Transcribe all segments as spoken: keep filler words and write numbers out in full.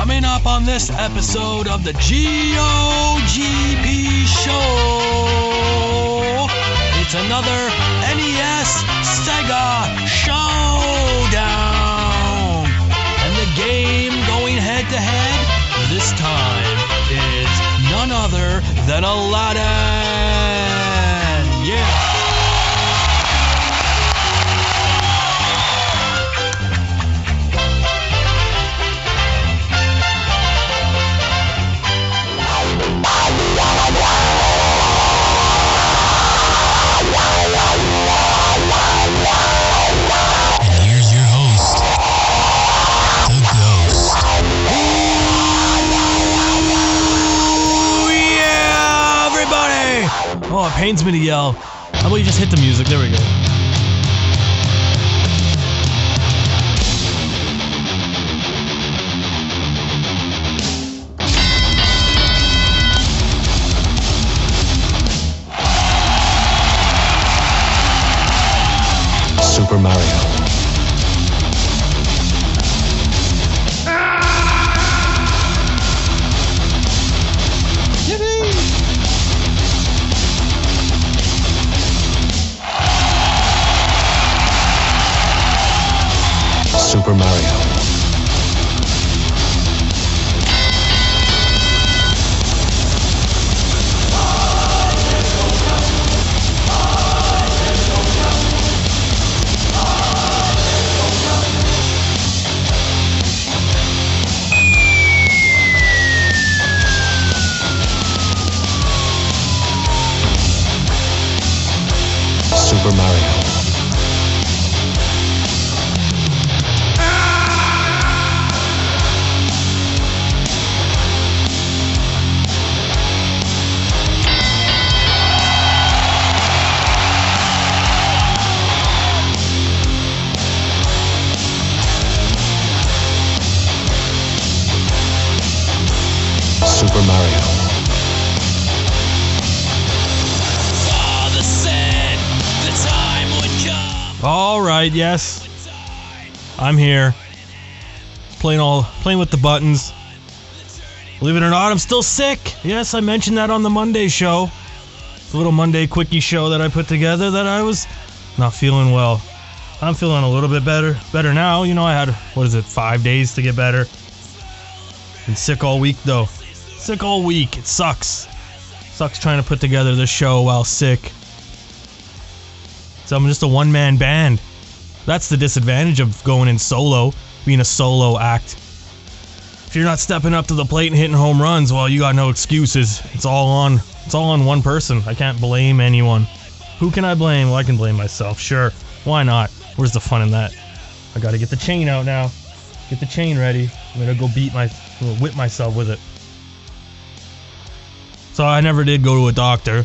Coming up on this episode of the G O G P Show, it's another N E S Sega Showdown. And the game going head to head this time is none other than Aladdin. Yeah. Oh, it pains me to yell. How about you just hit the music? There we go. Super Mario. Super Mario. Super Mario. Super Mario. Father said the time would come. All right, yes, I'm here. Playing all, playing with the buttons. Believe it or not, I'm still sick. Yes, I mentioned that on the Monday show. The little Monday quickie show that I put together. That I was not feeling well. I'm feeling a little bit better. Better now. You know, I had what is it, five days to get better. Been sick all week though. Sick all week. It sucks. Sucks trying to put together this show while sick. So I'm just a one-man band. That's the disadvantage of going in solo, being a solo act. If you're not stepping up to the plate and hitting home runs, well, you got no excuses. It's all on. It's all on one person. I can't blame anyone. Who can I blame? Well, I can blame myself. Sure. Why not? Where's the fun in that? I gotta get the chain out now. Get the chain ready. I'm gonna go beat my, whip myself with it. So I never did go to a doctor.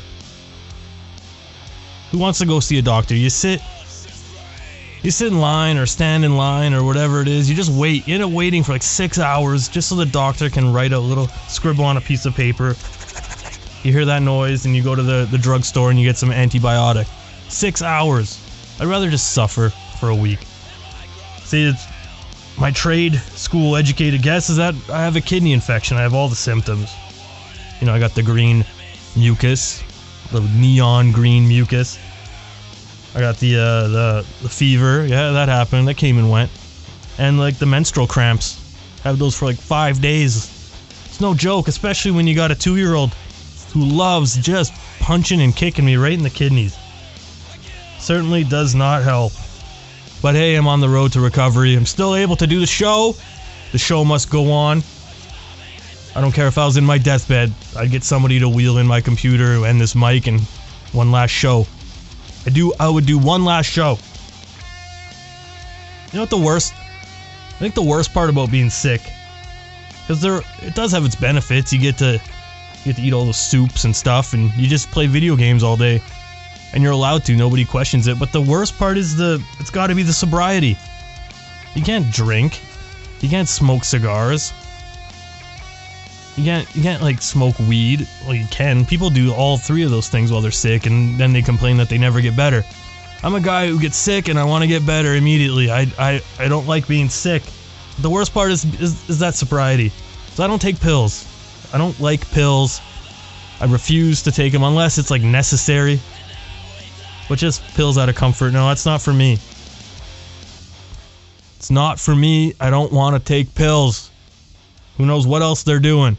Who wants to go see a doctor? You sit, you sit in line or stand in line or whatever it is. You just wait. You end up waiting for like six hours just so the doctor can write a little scribble on a piece of paper. You hear that noise and you go to the, the drugstore and you get some antibiotic. Six hours. I'd rather just suffer for a week. See, it's my trade school educated guess is that I have a kidney infection. I have all the symptoms. You know, I got the green mucus, the neon green mucus. I got the uh, the the fever. Yeah, that happened. That came and went. And like the menstrual cramps. I have those for like five days. It's no joke, especially when you got a two-year-old who loves just punching and kicking me right in the kidneys. Certainly does not help. But hey, I'm on the road to recovery. I'm still able to do the show. The show must go on. I don't care if I was in my deathbed. I'd get somebody to wheel in my computer and this mic and one last show. I do. I would do one last show. You know what the worst? I think the worst part about being sick, because there, it does have its benefits. You get to, you get to eat all the soups and stuff, and you just play video games all day, and you're allowed to. Nobody questions it. But the worst part is the. It's got to be the sobriety. You can't drink. You can't smoke cigars. You can't, you can't like smoke weed. Well, you can. People do all three of those things while they're sick, and then they complain that they never get better. I'm a guy who gets sick, and I want to get better immediately. I, I, I don't like being sick. The worst part is, is, is that sobriety. So I don't take pills. I don't like pills. I refuse to take them unless it's like necessary. But just pills out of comfort. No, that's not for me. It's not for me. I don't want to take pills. Who knows what else they're doing?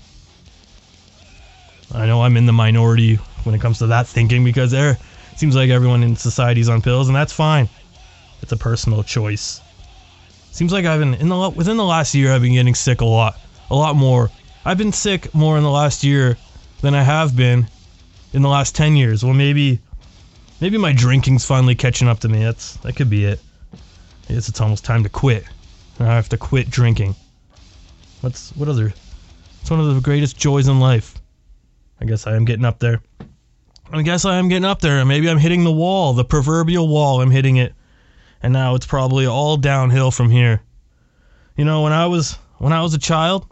I know I'm in the minority when it comes to that thinking because there seems like everyone in society's on pills, and that's fine. It's a personal choice. Seems like I've been in the within the last year I've been getting sick a lot, a lot more. I've been sick more in the last year than I have been in the last ten years. Well, maybe, maybe my drinking's finally catching up to me. That's that could be it. I guess it's almost time to quit. I have to quit drinking. What's what other? It's one of the greatest joys in life. I guess I am getting up there. I guess I am getting up there. Maybe I'm hitting the wall, the proverbial wall. I'm hitting it, and now it's probably all downhill from here. You know, when I was when I was a child,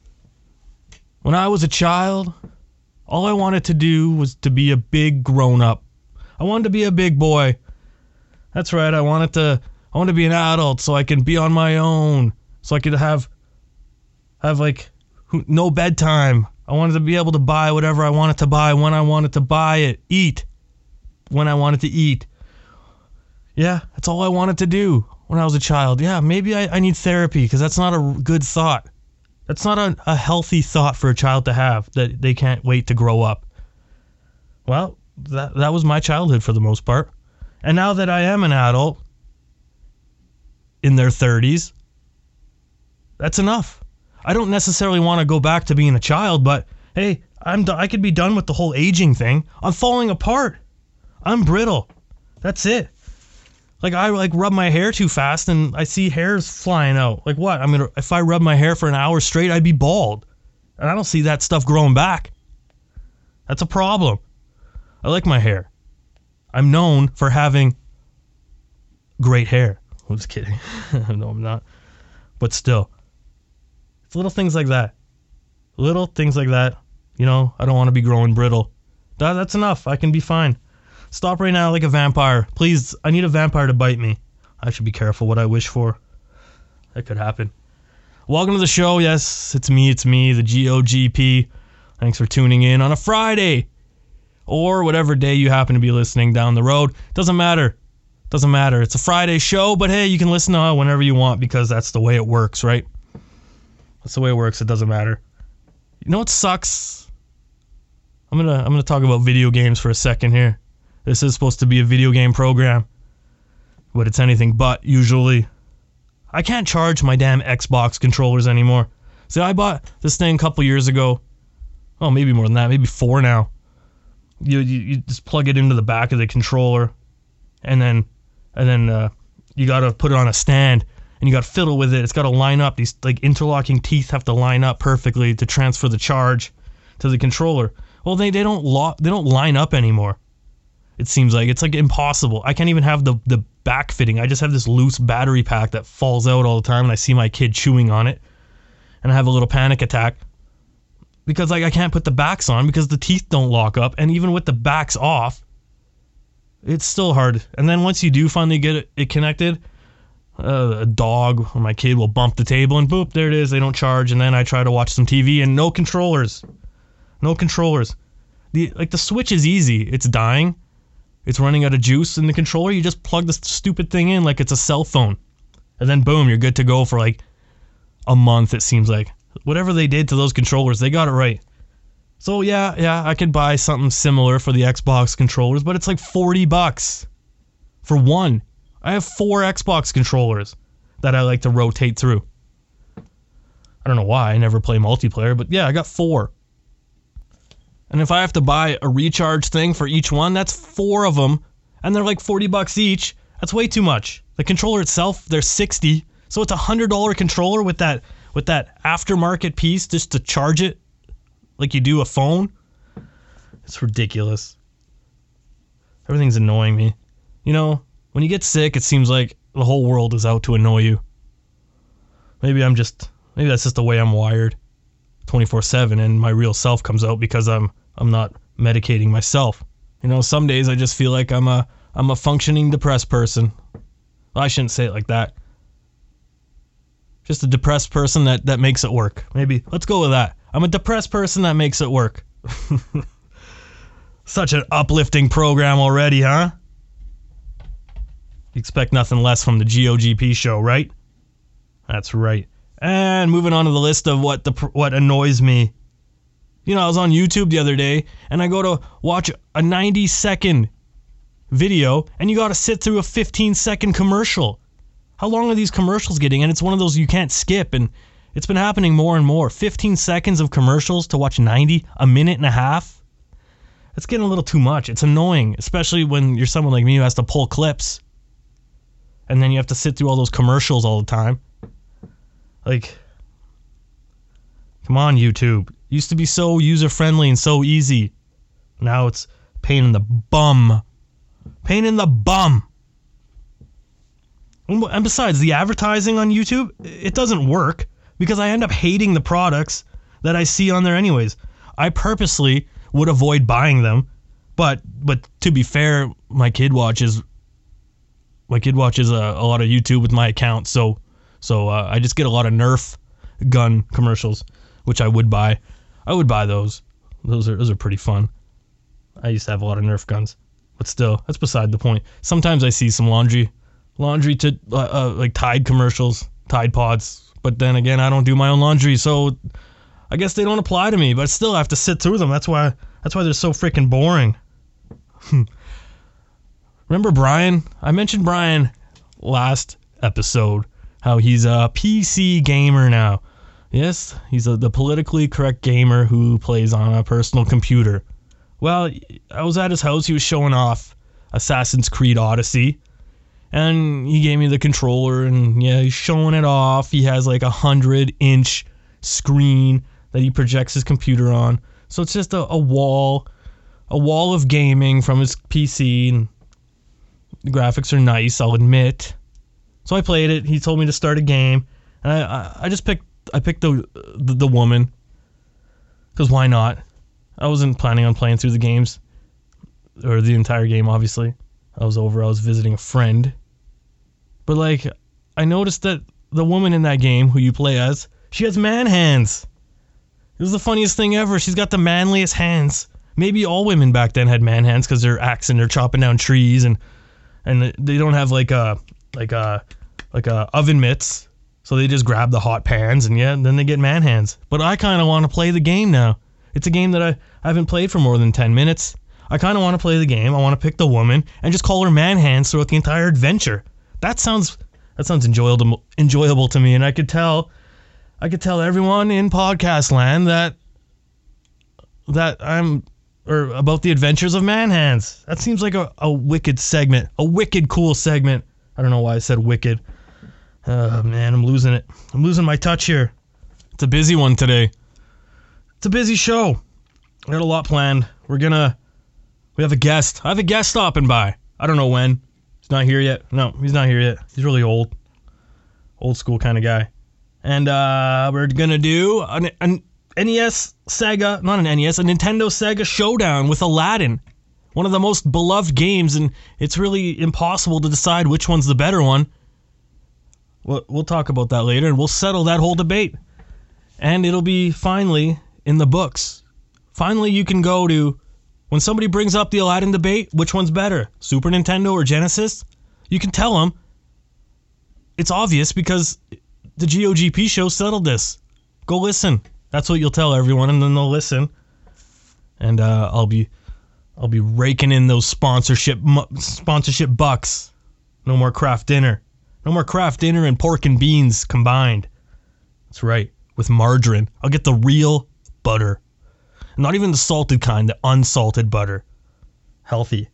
when I was a child, all I wanted to do was to be a big grown up. I wanted to be a big boy. That's right. I wanted to. I wanted to be an adult so I can be on my own, so I could have have like no bedtime. I wanted to be able to buy whatever I wanted to buy when I wanted to buy it. Eat when I wanted to eat. Yeah, that's all I wanted to do when I was a child. Yeah, maybe I, I need therapy because that's not a good thought. That's not a, a healthy thought for a child to have, that they can't wait to grow up. Well, that that was my childhood for the most part. And now that I am an adult in their thirties, that's enough. I don't necessarily want to go back to being a child, but hey, I'm I could be done with the whole aging thing. I'm falling apart. I'm brittle. That's it. Like I like rub my hair too fast and I see hairs flying out. Like what? I'm gonna if I rub my hair for an hour straight, I'd be bald. And I don't see that stuff growing back. That's a problem. I like my hair. I'm known for having great hair. I'm just kidding. No, I'm not. But still. It's little things like that. Little things like that. You know, I don't want to be growing brittle. That, that's enough. I can be fine. Stop right now like a vampire. Please, I need a vampire to bite me. I should be careful what I wish for. That could happen. Welcome to the show. Yes, it's me. It's me, the G O G P. Thanks for tuning in on a Friday. Or whatever day you happen to be listening down the road. Doesn't matter. Doesn't matter. It's a Friday show, but hey, you can listen to it whenever you want because that's the way it works, right? That's the way it works. It doesn't matter. You know what sucks? I'm gonna I'm gonna talk about video games for a second here. This is supposed to be a video game program, but it's anything but usually. I can't charge my damn Xbox controllers anymore. See, I bought this thing a couple years ago. Oh, maybe more than that. Maybe four now. You you, you just plug it into the back of the controller, and then and then uh, you gotta put it on a stand. And you got to fiddle with it. It's got to line up. These like interlocking teeth have to line up perfectly to transfer the charge to the controller. Well, they, they don't lo- they don't line up anymore. It seems like it's like impossible. I can't even have the the back fitting. I just have this loose battery pack that falls out all the time, and I see my kid chewing on it, and I have a little panic attack because like I can't put the backs on because the teeth don't lock up, and even with the backs off, it's still hard. And then once you do finally get it, it connected. Uh, a dog or my kid will bump the table and boop, there it is. They don't charge, and then I try to watch some T V and no controllers, no controllers. The like the Switch is easy. It's dying. It's running out of juice in the controller. You just plug this stupid thing in like it's a cell phone, and then boom, you're good to go for like a month. It seems like whatever they did to those controllers, they got it right. So yeah, yeah, I could buy something similar for the Xbox controllers, but it's like forty bucks for one. I have four Xbox controllers that I like to rotate through. I don't know why, I never play multiplayer, but yeah, I got four. And if I have to buy a recharge thing for each one, that's four of them, and they're like forty bucks each. That's way too much. The controller itself, they're sixty, so it's a one hundred dollars controller with that with that aftermarket piece just to charge it like you do a phone. It's ridiculous. Everything's annoying me. You know, when you get sick, it seems like the whole world is out to annoy you. Maybe I'm just, maybe that's just the way I'm wired, twenty-four seven, and my real self comes out because I'm I'm not medicating myself. You know, some days I just feel like I'm a I'm a functioning depressed person. Well, I shouldn't say it like that. Just a depressed person that, that makes it work. Maybe. Let's go with that. I'm a depressed person that makes it work. Such an uplifting program already, huh? You expect nothing less from the G O G P show, right? That's right. And moving on to the list of what the what annoys me. You know, I was on YouTube the other day, and I go to watch a ninety second video, and you got to sit through a fifteen second commercial. How long are these commercials getting? And it's one of those you can't skip, and it's been happening more and more. fifteen seconds of commercials to watch ninety, a minute and a half. It's getting a little too much. It's annoying, especially when you're someone like me who has to pull clips, and then you have to sit through all those commercials all the time. Like, come on, YouTube. Used to be so user-friendly and so easy. Now it's pain in the bum. Pain in the bum. And besides, the advertising on YouTube, it doesn't work because I end up hating the products that I see on there anyways. I purposely would avoid buying them, but but to be fair, my kid watches my kid watches a, a lot of YouTube with my account, so so uh, I just get a lot of Nerf gun commercials, which I would buy. I would buy those. Those are those are pretty fun. I used to have a lot of Nerf guns, but still, that's beside the point. Sometimes I see some laundry, laundry to uh, uh, like Tide commercials, Tide Pods. But then again, I don't do my own laundry, so I guess they don't apply to me. But still, I have to sit through them. That's why. That's why they're so freaking boring. Remember Brian? I mentioned Brian last episode. How he's a P C gamer now. Yes, he's a, the politically correct gamer who plays on a personal computer. Well, I was at his house. He was showing off Assassin's Creed Odyssey. And he gave me the controller, and yeah, he's showing it off. He has like a hundred inch screen that he projects his computer on. So it's just a, a wall, a wall of gaming from his P C, and the graphics are nice, I'll admit. So I played it. He told me to start a game, and I I, I just picked I picked the the, the woman, because why not? I wasn't planning on playing through the games, or the entire game, obviously. I was over, I was visiting a friend. But like, I noticed that the woman in that game, who you play as, she has man hands. It was the funniest thing ever. She's got the manliest hands. Maybe all women back then had man hands because they're axing, they're chopping down trees, and and they don't have like a like a like a oven mitts, so they just grab the hot pans, and yeah, then they get man hands. But I kind of want to play the game now. It's a game that I, I haven't played for more than ten minutes. I kind of want to play the game. I want to pick the woman and just call her man hands throughout the entire adventure. That sounds that sounds enjoyable enjoyable to me, and I could tell I could tell everyone in podcast land that that I'm or about the adventures of man hands. That seems like a, a wicked segment, a wicked cool segment. I don't know why I said wicked. Oh man, I'm losing it. I'm losing my touch here. It's a busy one today. It's a busy show. I got a lot planned. We're gonna we have a guest. I have a guest stopping by. I don't know when. He's not here yet. No, he's not here yet. He's really old. Old school kind of guy. And uh, we're going to do an, an N E S Sega, not an N E S, a Nintendo Sega showdown with Aladdin. One of the most beloved games, and it's really impossible to decide which one's the better one. We'll, we'll talk about that later, and we'll settle that whole debate. And it'll be finally in the books. Finally, you can go to, when somebody brings up the Aladdin debate, which one's better, Super Nintendo or Genesis? You can tell them. It's obvious because the G O G P show settled this. Go listen. That's what you'll tell everyone, and then they'll listen. And uh, I'll be, I'll be raking in those sponsorship sponsorship bucks. No more craft dinner. No more craft dinner and pork and beans combined. That's right, with margarine. I'll get the real butter, not even the salted kind, the unsalted butter. Healthy.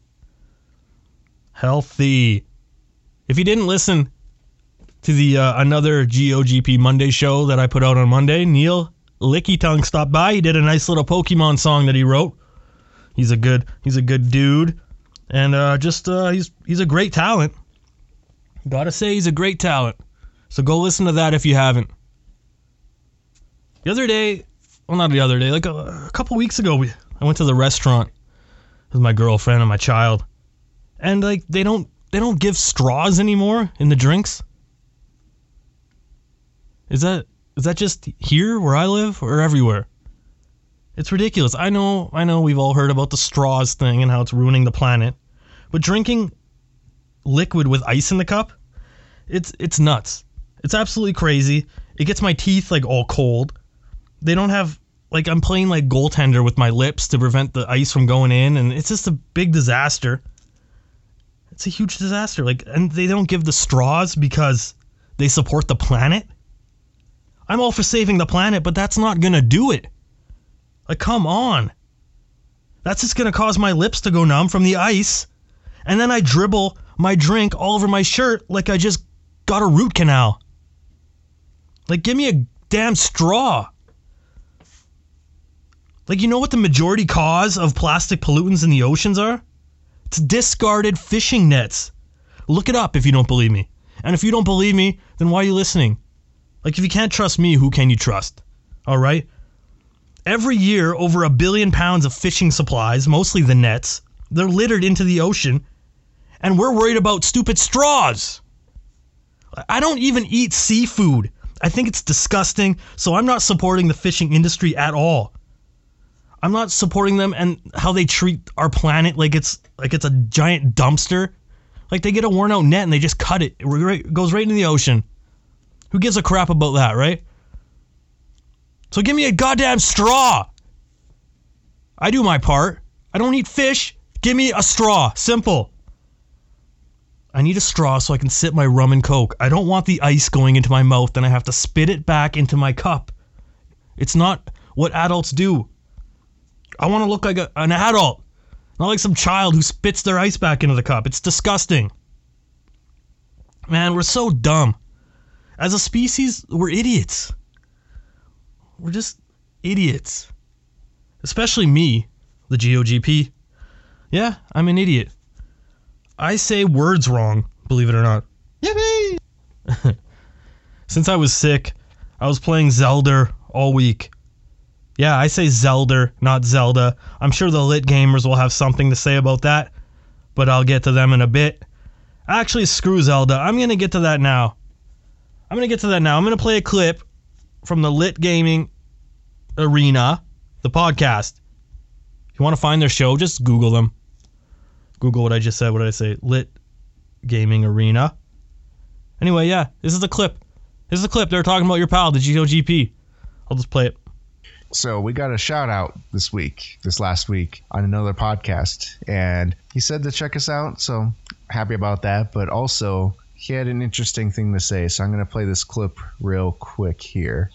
Healthy. If you didn't listen to the uh, another G O G P Monday show that I put out on Monday, Neil Licky Tongue stopped by. He did a nice little Pokemon song that he wrote. He's a good he's a good dude, and uh, just uh, he's he's a great talent. Gotta say, he's a great talent. So go listen to that if you haven't. The other day, well, not the other day, like a, a couple weeks ago, we, I went to the restaurant with my girlfriend and my child, and like they don't they don't give straws anymore in the drinks. Is that is that just here where I live or everywhere? It's ridiculous. I know, I know we've all heard about the straws thing and how it's ruining the planet. But drinking liquid with ice in the cup, it's it's nuts. It's absolutely crazy. It gets my teeth like all cold. They don't have, like, I'm playing like goaltender with my lips to prevent the ice from going in, and it's just a big disaster. It's a huge disaster. Like, and they don't give the straws because they support the planet. I'm all for saving the planet, but that's not gonna do it. Like, come on. That's just gonna cause my lips to go numb from the ice, and then I dribble my drink all over my shirt like I just got a root canal. Like, give me a damn straw. Like, you know what the majority cause of plastic pollutants in the oceans are? It's discarded fishing nets. Look it up if you don't believe me. And if you don't believe me, then why are you listening? Like, if you can't trust me, who can you trust? All right? Every year, over a billion pounds of fishing supplies, mostly the nets, they're littered into the ocean, and we're worried about stupid straws. I don't even eat seafood. I think it's disgusting, so I'm not supporting the fishing industry at all. I'm not supporting them and how they treat our planet like it's like it's a giant dumpster. Like, they get a worn out net and they just cut it. It goes right into the ocean. Who gives a crap about that, right? So give me a goddamn straw. I do my part. I don't eat fish. Give me a straw. Simple. I need a straw so I can sip my rum and coke. I don't want the ice going into my mouth and I have to spit it back into my cup. It's not what adults do. I want to look like a, an adult, not like some child who spits their ice back into the cup. It's disgusting. Man, we're so dumb. As a species, we're idiots. We're just idiots. Especially me, the G O G P. Yeah, I'm an idiot. I say words wrong, believe it or not. Yippee! Since I was sick, I was playing Zelda all week. Yeah, I say Zelda, not Zelda. I'm sure the lit gamers will have something to say about that, but I'll get to them in a bit. Actually, screw Zelda. I'm going to get to that now. I'm going to get to that now. I'm going to play a clip from the Lit Gaming Arena, the podcast. If you want to find their show, just Google them. Google what I just said. What did I say? Lit Gaming Arena. Anyway, yeah, this is the clip. This is the clip. They're talking about your pal, the G O G P. I'll just play it. So we got a shout out this week, this last week, on another podcast. And he said to check us out, so happy about that. But also, he had an interesting thing to say, so I'm going to play this clip real quick here.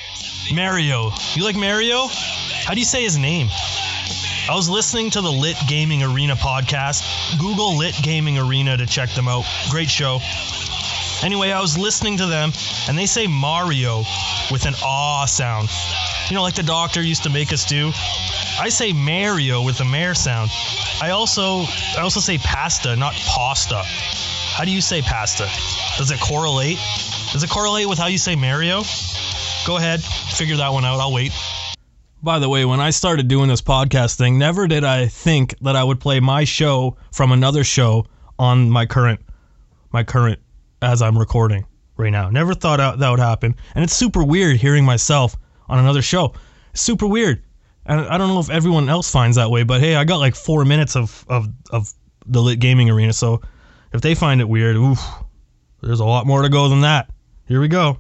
Mario. You like Mario? How do you say his name? I was listening to the Lit Gaming Arena podcast. Google Lit Gaming Arena to check them out. Great show. Anyway, I was listening to them, and they say Mario with an aw sound. You know, like the doctor used to make us do. I say Mario with a mare sound. I also I also say pasta, not pasta. How do you say pasta? Does it correlate? Does it correlate with how you say Mario? Go ahead, figure that one out. I'll wait. By the way, when I started doing this podcast thing, never did I think that I would play my show from another show on my current, my current, as I'm recording right now. Never thought that would happen. And it's super weird hearing myself on another show. It's super weird. And I don't know if everyone else finds that way, but hey, I got like four minutes of, of, of the Lit Gaming Arena, so if they find it weird, oof, there's a lot more to go than that. Here we go.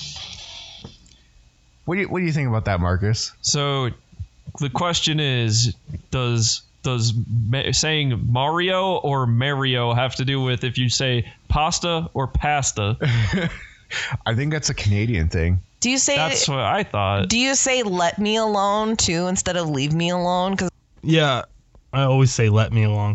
What do you what do you think about that, Marcus? So the question is, does does ma- saying Mario or Mario have to do with if you say pasta or pasta? I think that's a Canadian thing. Do you say That's what I thought. Do you say let me alone too instead of leave me alone? Cause Yeah, I always say let me alone.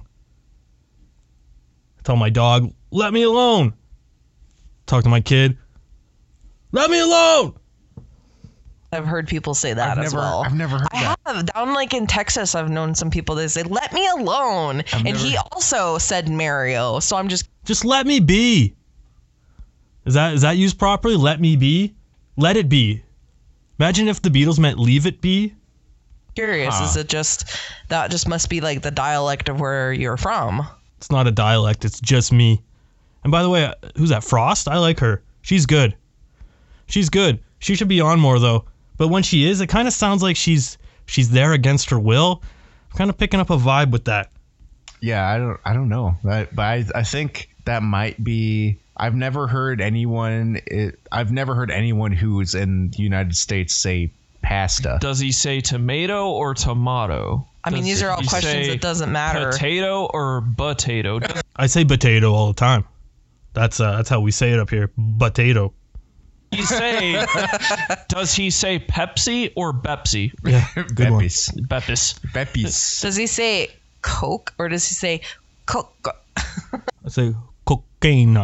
I tell my dog, let me alone. Talk to my kid, let me alone. I've heard people say that I've as never, well. I've never heard I that. have. Down like in Texas, I've known some people that say, let me alone. I've and never- he also said Mario. So I'm just Just let me be. Is that is that used properly? Let me be? Let it be. Imagine if the Beatles meant leave it be. curious. Huh. Is it just, that just must be like the dialect of where you're from? It's not a dialect, it's just me. And by the way, who's that? Frost? I like her. She's good. She's good. She should be on more though. But when she is, it kind of sounds like she's she's there against her will. I'm kind of picking up a vibe with that. Yeah, I don't I don't know. But, but I I think that might be. I've never heard anyone. It, I've never heard anyone who's in the United States say pasta. Does he say tomato or tomato? I mean, Does these are all he questions say that doesn't matter. Potato or potato? I say potato all the time. That's uh, that's how we say it up here. Potato. He say, does he say Pepsi or Bepsi? Yeah, good one. Beppies. Bepis. Beppies. Does he say Coke or does he say Coke? I say cocaine.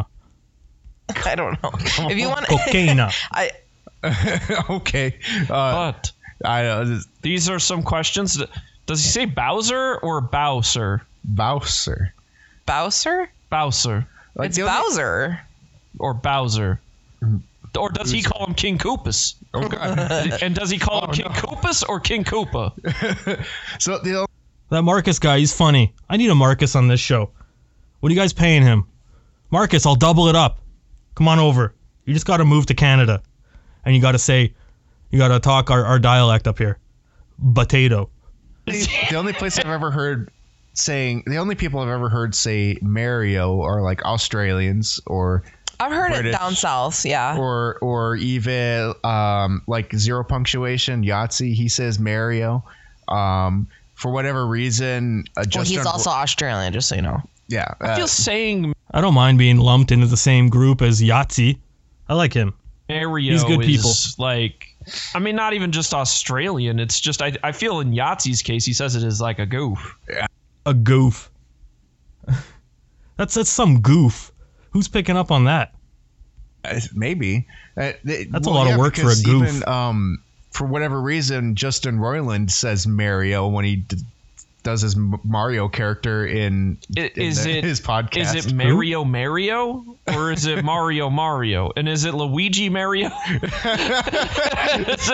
I don't know. If you want, Cocaine. I Okay. Uh, But I uh, this- these are some questions. Does he say Bowser or Bowser? Bowser. Bowser. Bowser Like It's the only- Bowser. or Bowser? Or does he call him King Koopus? Oh God. And does he call him King Koopus or King Koopa? So the That Marcus guy, he's funny. I need a Marcus on this show. What are you guys paying him? Marcus, I'll double it up. Come on over. You just got to move to Canada. And you got to say, you got to talk our, our dialect up here. Potato. the only place I've ever heard saying the only people I've ever heard say Mario are like Australians or I've heard British. it down south. Yeah. or or even um like zero punctuation Yahtzee. He says Mario. Um, for whatever reason, uh, well, just he's also Australian, just so you know. yeah. I Uh, feel saying I don't mind being lumped into the same group as Yahtzee. I like him. Mario He's good is people. like, I mean, not even just Australian. It's just, I, I feel in Yahtzee's case, he says it is like a goof. A goof. that's that's some goof. Who's picking up on that? Uh, maybe uh, th- That's a lot of work for a because goof. Even, um, for whatever reason, Justin Roiland says Mario when he d- does his M- Mario character in, I- in Is the- it his podcast. Is it Mario Mario or is it Mario Mario? And is it Luigi Mario? Is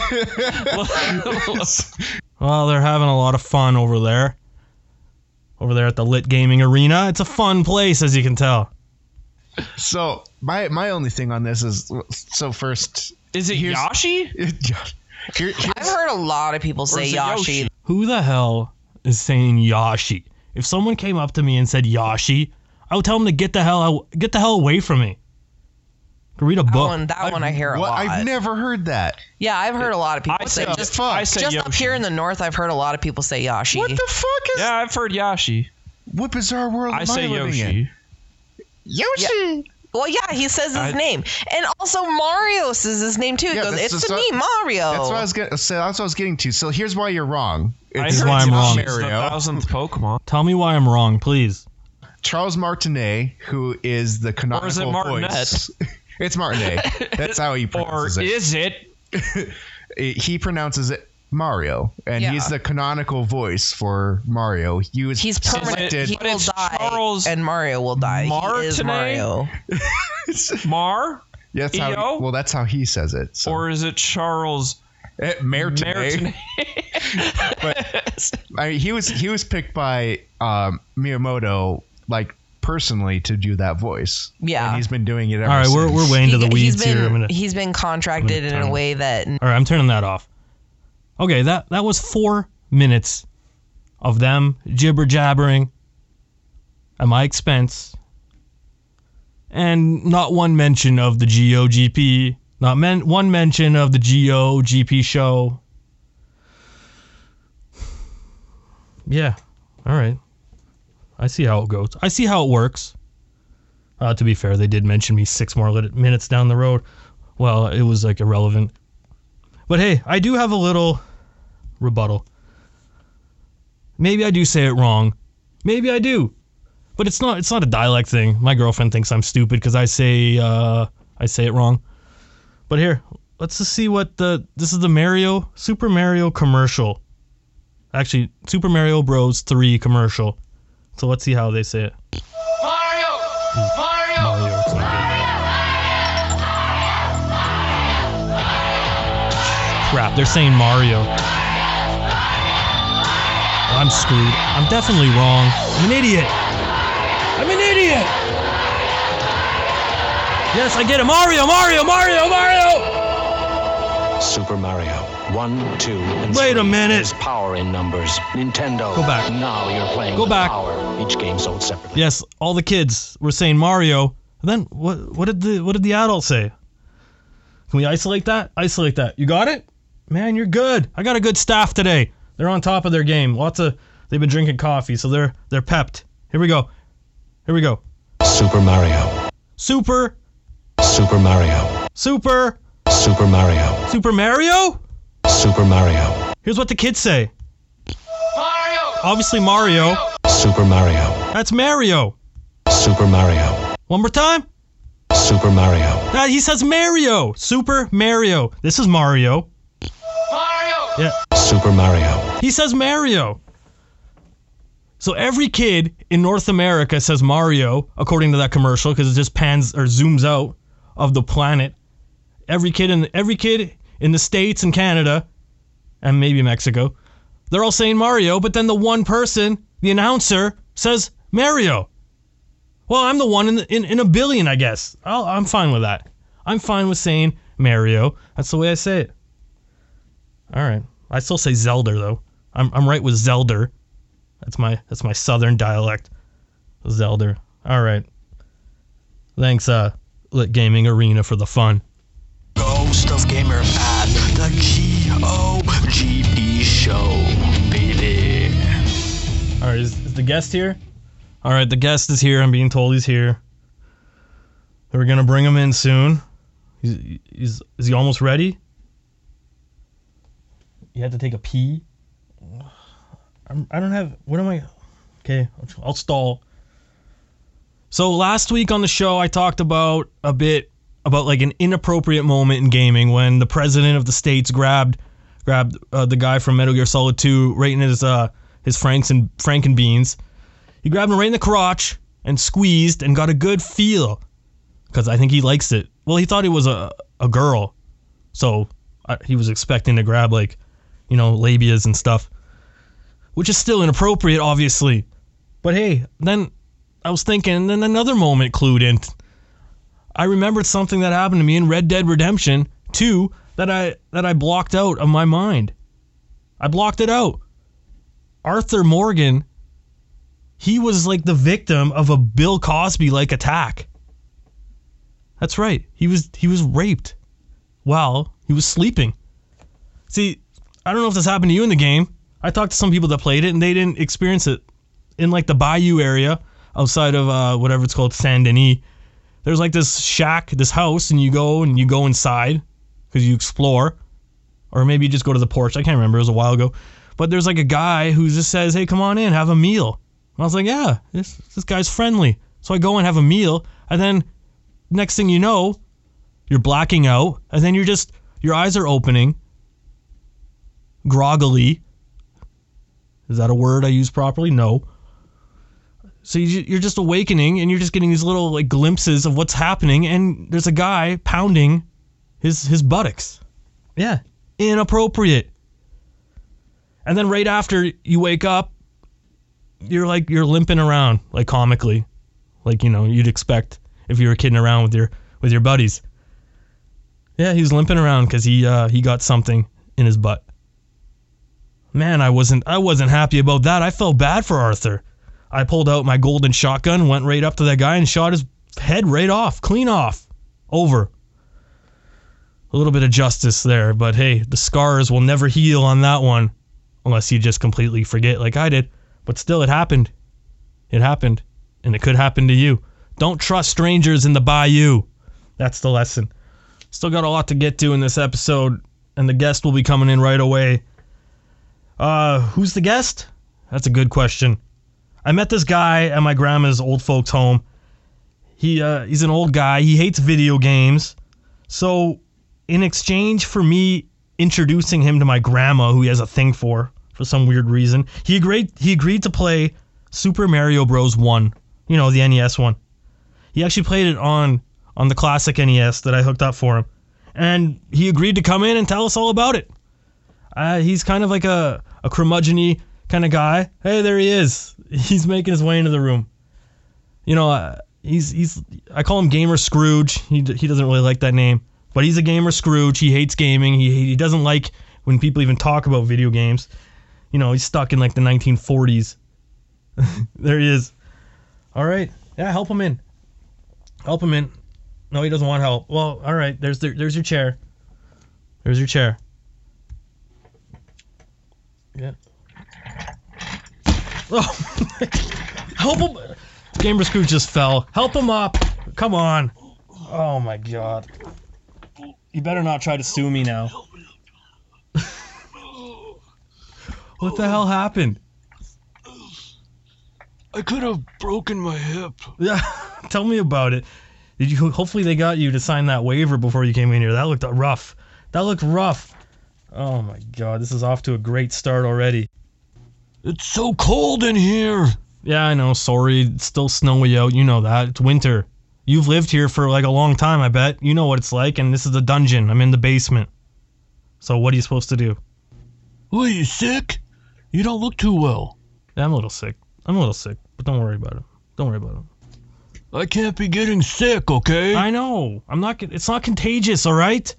it- Well, they're having a lot of fun over there. Over there at the Lit Gaming Arena. It's a fun place, as you can tell. So my my only thing on this is so first. Is it Here's- Yoshi? Here, here's, I've heard a lot of people say is it Yoshi. Yoshi? Who the hell is saying Yoshi? If someone came up to me and said Yoshi, I would tell them to get the hell out, get the hell away from me. To read a That book. one, that one I hear a what? lot. I've never heard that. Yeah, I've heard a lot of people I say say, just, fuck. I say just Yoshi. up here in the north. I've heard a lot of people say Yoshi. What the fuck is? Yeah, I've heard Yoshi. What bizarre world I am say I living Yoshi. in? Yoshi. Well, yeah, he says his I- name, and also Mario says his name too. He Yeah, goes, that's "It's just to what- me, Mario." That's what I was getting. So that's what I was getting to. So here's why you're wrong. I It's heard why I'm wrong. Yoshi's the Mario. thousandth Pokemon. Tell me why I'm wrong, please. Charles Martinet, who is the canonical Or is it Martinet? voice. It's Martinet. That's how he Or pronounces is it? it. He pronounces it Mario, and Yeah. he's the canonical voice for Mario. He was He's permanent. selected- He But will it's die, Charles and Mario will die. He is Martinet? Mario. Mar? Yeah, that's how. E O? Well, that's how he says it. So. Or is it Charles Eh, Martinet. Martinet? But I mean, he was he was picked by um, Miyamoto, like personally, to do that voice. Yeah. and he's been doing it ever All right, we're, since. we're way into the He- weeds he's been, here. I'm gonna, He's been contracted in a way that all right, I'm turning that off. Okay, that, that was four minutes of them jibber jabbering at my expense. And not one mention of the G O G P. Not men- one mention of the G O G P show. Yeah, all right. I see how it goes. I see how it works. Uh, to be fair, they did mention me six more lit- minutes down the road. Well, it was like irrelevant. But hey, I do have a little rebuttal. Maybe I do say it wrong. Maybe I do. But it's not it's not a dialect thing. My girlfriend thinks I'm stupid because I say uh, I say it wrong. But here, let's just see what the this is the Mario Super Mario commercial. Actually, Super Mario Bros. three commercial. So let's see how they say it. Mario! Mario! Mario, it's not good. Crap, they're saying Mario. I'm screwed. I'm definitely wrong. I'm an idiot. I'm an idiot. Yes, I get it. Mario, Mario, Mario, Mario! Super Mario. One, two, and Wait a three. minute. There's power in numbers. Nintendo. Go back. Now you're playing Go with back. power. Each game sold separately. Yes, all the kids were saying Mario. And then what what did the what did the adults say? Can we isolate that? Isolate that. You got it? Man, you're good. I got a good staff today. They're on top of their game. Lots of they've been drinking coffee, so they're they're pepped. Here we go. Here we go. Super Mario. Super Super Mario. Super Super Mario. Super Mario? Super Mario. Here's what the kids say. Mario! Obviously Mario. Super Mario. That's Mario. Super Mario. One more time. Super Mario. Ah, he says Mario. Super Mario. This is Mario. Mario! Yeah. Super Mario. He says Mario. So every kid in North America says Mario, according to that commercial, because it just pans or zooms out of the planet. Every kid in every kid in the States and Canada, and maybe Mexico, they're all saying Mario, but then the one person, the announcer, says Mario. Well, I'm the one in the, in, in a billion, I guess. I'll, I'm fine with that. I'm fine with saying Mario. That's the way I say it. All right. I still say Zelda though. I'm I'm right with Zelda. That's my that's my southern dialect. Zelda. All right. Thanks, uh, Lit Gaming Arena for the fun. Ghost of Gamer Pad, the G O G P show, baby. All right, is, is the guest here? All right, the guest is here. I'm being told he's here. We're gonna bring him in soon. He's, he's is he almost ready? You had to take a pee. I'm, I don't have. What am I? Okay, I'll stall. So last week on the show, I talked about a bit about like an inappropriate moment in gaming when the president of the States grabbed grabbed uh, the guy from Metal Gear Solid two right in his uh his Franks and Frankenbeans. He grabbed him right in the crotch and squeezed and got a good feel because I think he likes it. Well, he thought he was a a girl, so uh, he was expecting to grab like, you know, labias and stuff, which is still inappropriate, obviously. But hey, then I was thinking, then another moment clued in. I remembered something that happened to me in Red Dead Redemption two that I that I blocked out of my mind. I blocked it out. Arthur Morgan, he was like the victim of a Bill Cosby-like attack. That's right. He was he was raped while he was sleeping. See, I don't know if this happened to you in the game. I talked to some people that played it and they didn't experience it. In like the Bayou area outside of uh, whatever it's called, Saint Denis, there's like this shack, this house, and you go and you go inside because you explore, or maybe you just go to the porch. I can't remember. It was a while ago. But there's like a guy who just says, "Hey, come on in, have a meal." And I was like, "Yeah, this this guy's friendly." So I go and have a meal, and then next thing you know, you're blacking out, and then you're just your eyes are opening, groggily. Is that a word I use properly? No. So you- you're just awakening, and you're just getting these little like glimpses of what's happening, and there's a guy pounding his his buttocks. Yeah, inappropriate. And then right after you wake up, you're like you're limping around like comically, like you know you'd expect if you were kidding around with your with your buddies. Yeah, he's limping around because he uh, he got something in his butt. Man, I wasn't I wasn't happy about that. I felt bad for Arthur. I pulled out my golden shotgun, went right up to that guy, and shot his head right off, clean off, over. A little bit of justice there, but hey, the scars will never heal on that one, unless you just completely forget like I did. But still, it happened. It happened, and it could happen to you. Don't trust strangers in the bayou. That's the lesson. Still got a lot to get to in this episode, and the guest will be coming in right away. Uh, who's the guest? That's a good question. I met this guy at my grandma's old folks' home. He uh, he's an old guy. He hates video games. So, in exchange for me introducing him to my grandma, who he has a thing for, for some weird reason, he agreed he agreed to play Super Mario Bros. one. You know, the N E S one. He actually played it on on the classic N E S that I hooked up for him. And he agreed to come in and tell us all about it. Uh, he's kind of like a, a curmudgeon-y kind of guy. Hey, there he is. He's making his way into the room. You know, uh, He's he's I call him Gamer Scrooge. He he doesn't really like that name, but he's a Gamer Scrooge. He hates gaming. He he doesn't like when people even talk about video games. You know, he's stuck in like the nineteen forties. There he is. All right. Yeah, help him in. Help him in. No, he doesn't want help. Well, all right. There's the, there's your chair. There's your chair. Yeah. Oh, help him. Gamer Scrooge just fell. Help him up. Come on. Oh my god. You better not try to sue me now. What the hell happened? I could have broken my hip. Yeah, tell me about it. Did you? Hopefully they got you to sign that waiver before you came in here. That looked rough. That looked rough. Oh my god, this is off to a great start already. It's so cold in here. Yeah, I know. Sorry, it's still snowy out. You know that. It's winter. You've lived here for like a long time, I bet. You know what it's like, and this is a dungeon. I'm in the basement. So what are you supposed to do? What, are you sick? You don't look too well. Yeah, I'm a little sick. I'm a little sick, but don't worry about it. Don't worry about it. I can't be getting sick, okay? I know. I'm not. It's not contagious, all right?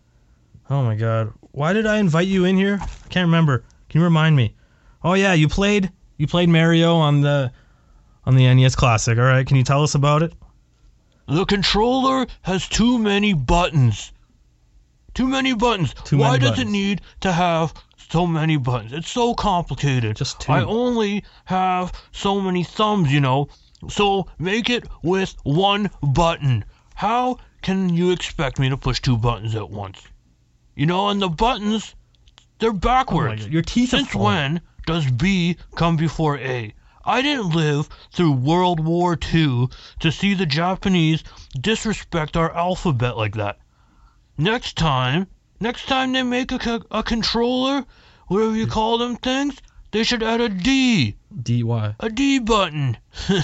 Oh my god. Why did I invite you in here? I can't remember. Can you remind me? Oh yeah, you played. You played Mario on the on the N E S Classic. All right. Can you tell us about it? The controller has too many buttons. Too many buttons. Too Why many does buttons. it need to have so many buttons? It's so complicated. Just two. I only have so many thumbs, you know. So make it with one button. How can you expect me to push two buttons at once? You know, and the buttons, they're Oh my backwards. god. Your teeth are Since falling. when does B come before A? I didn't live through World War Two to see the Japanese disrespect our alphabet like that. Next time, next time they make a, co- a controller, whatever you call them things, they should add a D. D Y. A D button.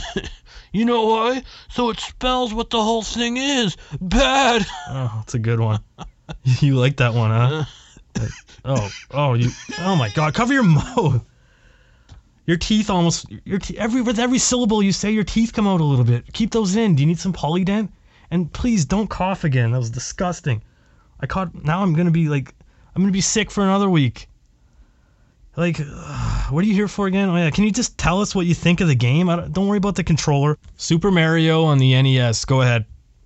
You know why? So it spells what the whole thing is. Bad. Oh, it's a good one. You like that one, huh? Oh, oh, you. Oh my god. Cover your mouth. Your teeth almost. Your te- every with every syllable you say, your teeth come out a little bit. Keep those in. Do you need some Polydent? And please don't cough again. That was disgusting. I caught. Now I'm gonna be like, I'm gonna be sick for another week. Like, uh, what are you here for again? Oh yeah, can you just tell us what you think of the game? I don't, don't worry about the controller. Super Mario on the N E S. Go ahead.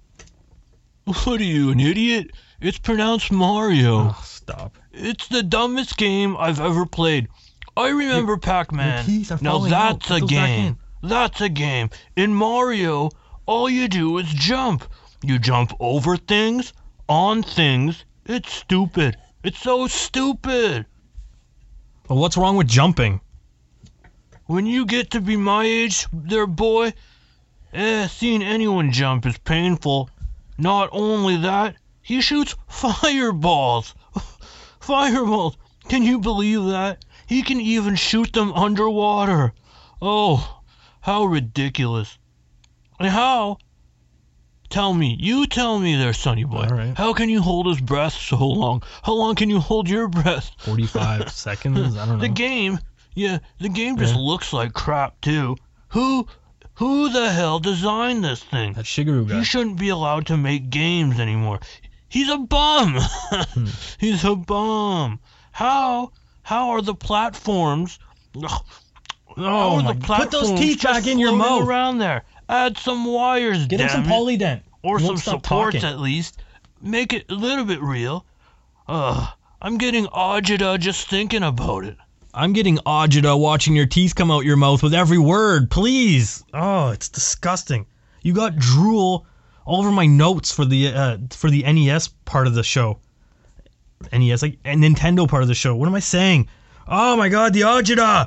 What are you, an idiot? It's pronounced Mario. Oh, stop. It's the dumbest game I've ever played. I remember Pac-Man. teeth are Now falling out. that's Put a those back game. in. That's a game. In Mario, all you do is jump. You jump over things, on things. It's stupid. It's so stupid. Well, what's wrong with jumping? When you get to be my age, there, boy, eh, seeing anyone jump is painful. Not only that, he shoots fireballs. Fireballs. Can you believe that? He can even shoot them underwater. Oh, how ridiculous. And how? Tell me, you tell me there, Sonny Boy. All right. How can you hold his breath so long? How long can you hold your breath? forty-five seconds? I don't know. The game, yeah, the game just Yeah. looks like crap too. Who, who the hell designed this thing? That Shigeru guy. He shouldn't be allowed to make games anymore. He's a bum. Hmm. He's a bum. How, how are the platforms? How Oh are my! the Put those platforms teeth back just in your floating mouth. around there. Add some wires. Get him some damn it. Polydent. Or He some won't stop supports talking. at least. Make it a little bit real. Ugh, I'm getting agita just thinking about it. I'm getting agita watching your teeth come out your mouth with every word. Please. Oh, it's disgusting. You got drool all over my notes for the uh, for the N E S part of the show. N E S, like and Nintendo part of the show. What am I saying? Oh my god, the agita.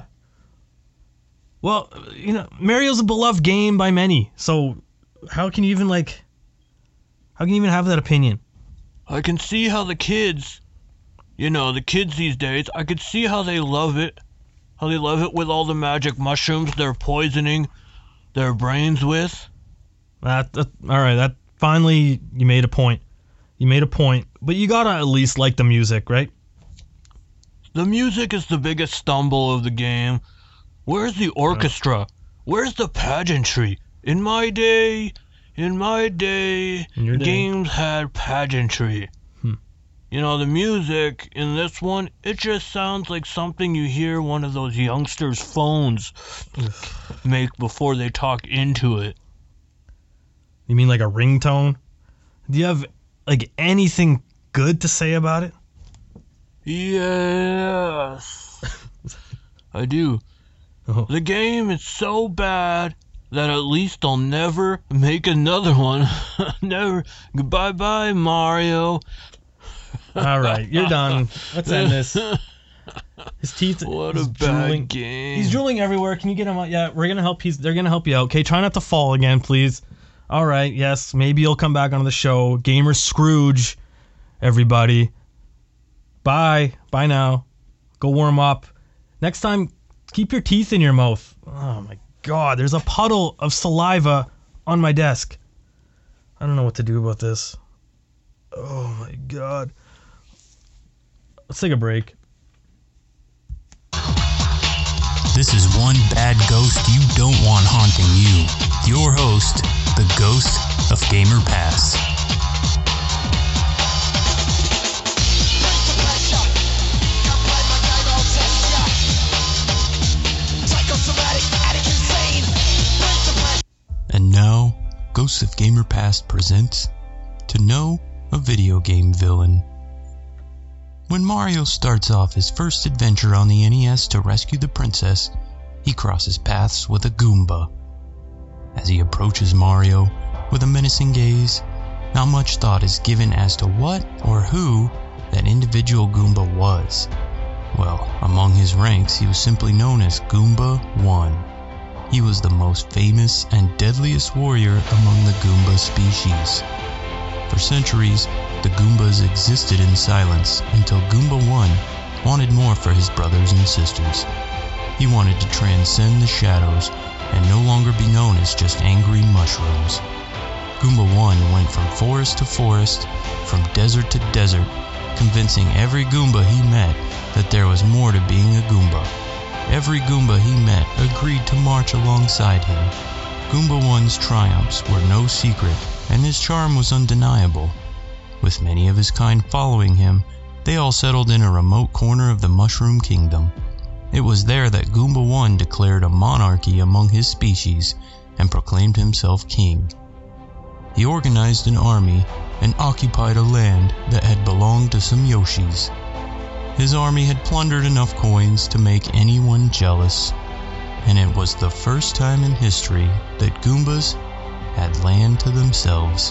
Well, you know, Mario's a beloved game by many. So how can you even like? How can you even have that opinion? I can see how the kids, you know, the kids these days, I could see how they love it. How they love it with all the magic mushrooms they're poisoning their brains with. That, that all right. That finally you made a point. You made a point, but you gotta at least like the music, right? The music is the biggest stumble of the game. Where's the orchestra? Where's the pageantry? In my day, In my day, In your day. games had pageantry. Hmm. You know, the music in this one, it just sounds like something you hear one of those youngsters' phones make before they talk into it. You mean like a ringtone? Do you have like anything good to say about it? Yes. I do. Oh. The game is so bad that at least I'll never make another one. Never. Goodbye bye, Mario. All right, you're done. Let's end this. His teeth. What he's a bad drooling. game. He's drooling everywhere. Can you get him out? Yeah, we're gonna help. He's. They're gonna help you out. Okay, try not to fall again, please. All right. Yes, maybe you'll come back on the show. Gamer Scrooge, everybody. Bye. Bye now. Go warm up. Next time, keep your teeth in your mouth. Oh my God, there's a puddle of saliva on my desk. I don't know what to do about this. Oh my God. Let's take a break. This is one bad ghost you don't want haunting you. Your host, the Ghost of Gamer Pass. And now, Ghosts of Gamer Past presents To Know a Video Game Villain. When Mario starts off his first adventure on the N E S to rescue the princess, he crosses paths with a Goomba. As he approaches Mario with a menacing gaze, not much thought is given as to what or who that individual Goomba was. Well, among his ranks, he was simply known as Goomba one. He was the most famous and deadliest warrior among the Goomba species. For centuries, the Goombas existed in silence until Goomba one wanted more for his brothers and sisters. He wanted to transcend the shadows and no longer be known as just angry mushrooms. Goomba one went from forest to forest, from desert to desert, convincing every Goomba he met that there was more to being a Goomba. Every Goomba he met agreed to march alongside him. Goomba one's triumphs were no secret, and his charm was undeniable. With many of his kind following him, they all settled in a remote corner of the Mushroom Kingdom. It was there that Goomba one declared a monarchy among his species and proclaimed himself king. He organized an army and occupied a land that had belonged to some Yoshis. His army had plundered enough coins to make anyone jealous, and it was the first time in history that Goombas had land to themselves.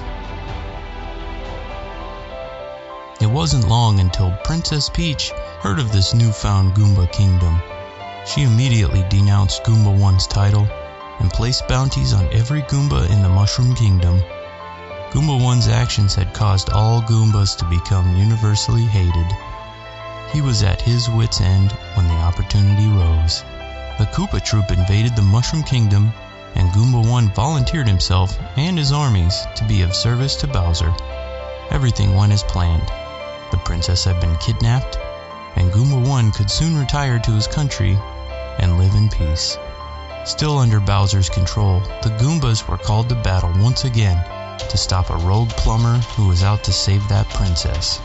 It wasn't long until Princess Peach heard of this newfound Goomba kingdom. She immediately denounced Goomba one's title and placed bounties on every Goomba in the Mushroom Kingdom. Goomba one's actions had caused all Goombas to become universally hated. He was at his wit's end when the opportunity rose. The Koopa Troop invaded the Mushroom Kingdom, and Goomba one volunteered himself and his armies to be of service to Bowser. Everything went as planned. The princess had been kidnapped, and Goomba one could soon retire to his country and live in peace. Still under Bowser's control, the Goombas were called to battle once again to stop a rogue plumber who was out to save that princess.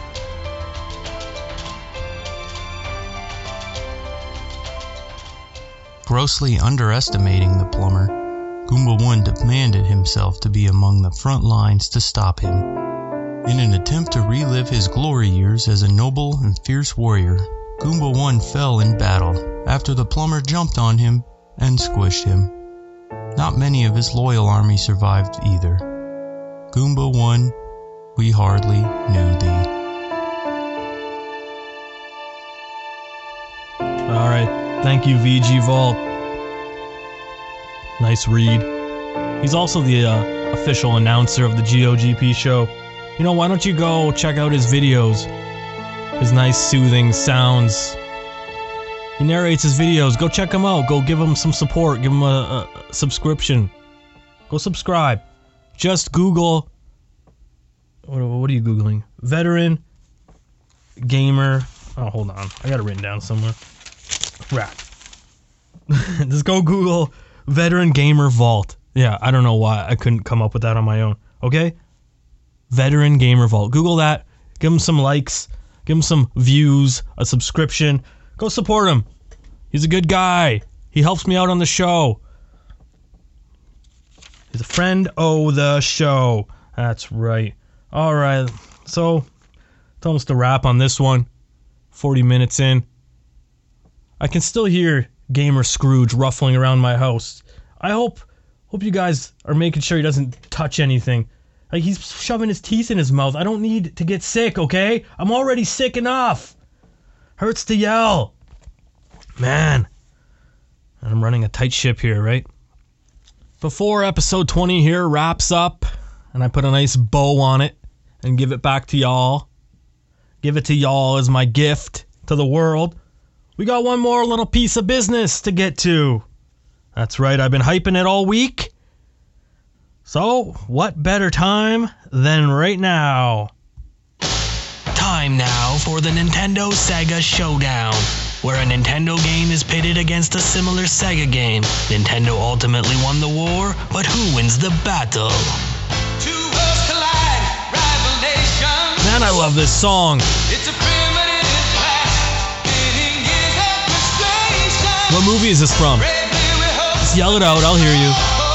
Grossly underestimating the plumber, Goomba one demanded himself to be among the front lines to stop him. In an attempt to relive his glory years as a noble and fierce warrior, Goomba one fell in battle after the plumber jumped on him and squished him. Not many of his loyal army survived either. Goomba one, we hardly knew thee. All right. Thank you, V G Vault. Nice read. He's also the uh, official announcer of the G O G P show. You know, why don't you go check out his videos? His nice, soothing sounds. He narrates his videos. Go check him out. Go give him some support. Give him a, a subscription. Go subscribe. Just Google. What, what are you Googling? Veteran Gamer. Oh, hold on. I got it written down somewhere. Right. Just go Google Veteran Gamer Vault. Yeah, I don't know why I couldn't come up with that on my own. Okay? Veteran Gamer Vault. Google that. Give him some likes. Give him some views, a subscription. Go support him. He's a good guy. He helps me out on the show. He's a friend of the show. That's right. All right. So, it's almost a wrap on this one. forty minutes in. I can still hear Gamer Scrooge ruffling around my house. I hope hope you guys are making sure he doesn't touch anything. Like, he's shoving his teeth in his mouth. I don't need to get sick, okay? I'm already sick enough. Hurts to yell. Man. And I'm running a tight ship here, right? Before episode twenty here wraps up, and I put a nice bow on it and give it back to y'all. Give it to y'all as my gift to the world. We got one more little piece of business to get to. That's right, I've been hyping it all week. So, what better time than right now? Time now for the Nintendo Sega Showdown, where a Nintendo game is pitted against a similar Sega game. Nintendo ultimately won the war, but who wins the battle? Two worlds collide, rival nations. Man, I love this song. It's a primitive clash, spinning gears of frustration. What movie is this from? Bravely we hope Just yell it out, I'll hear you.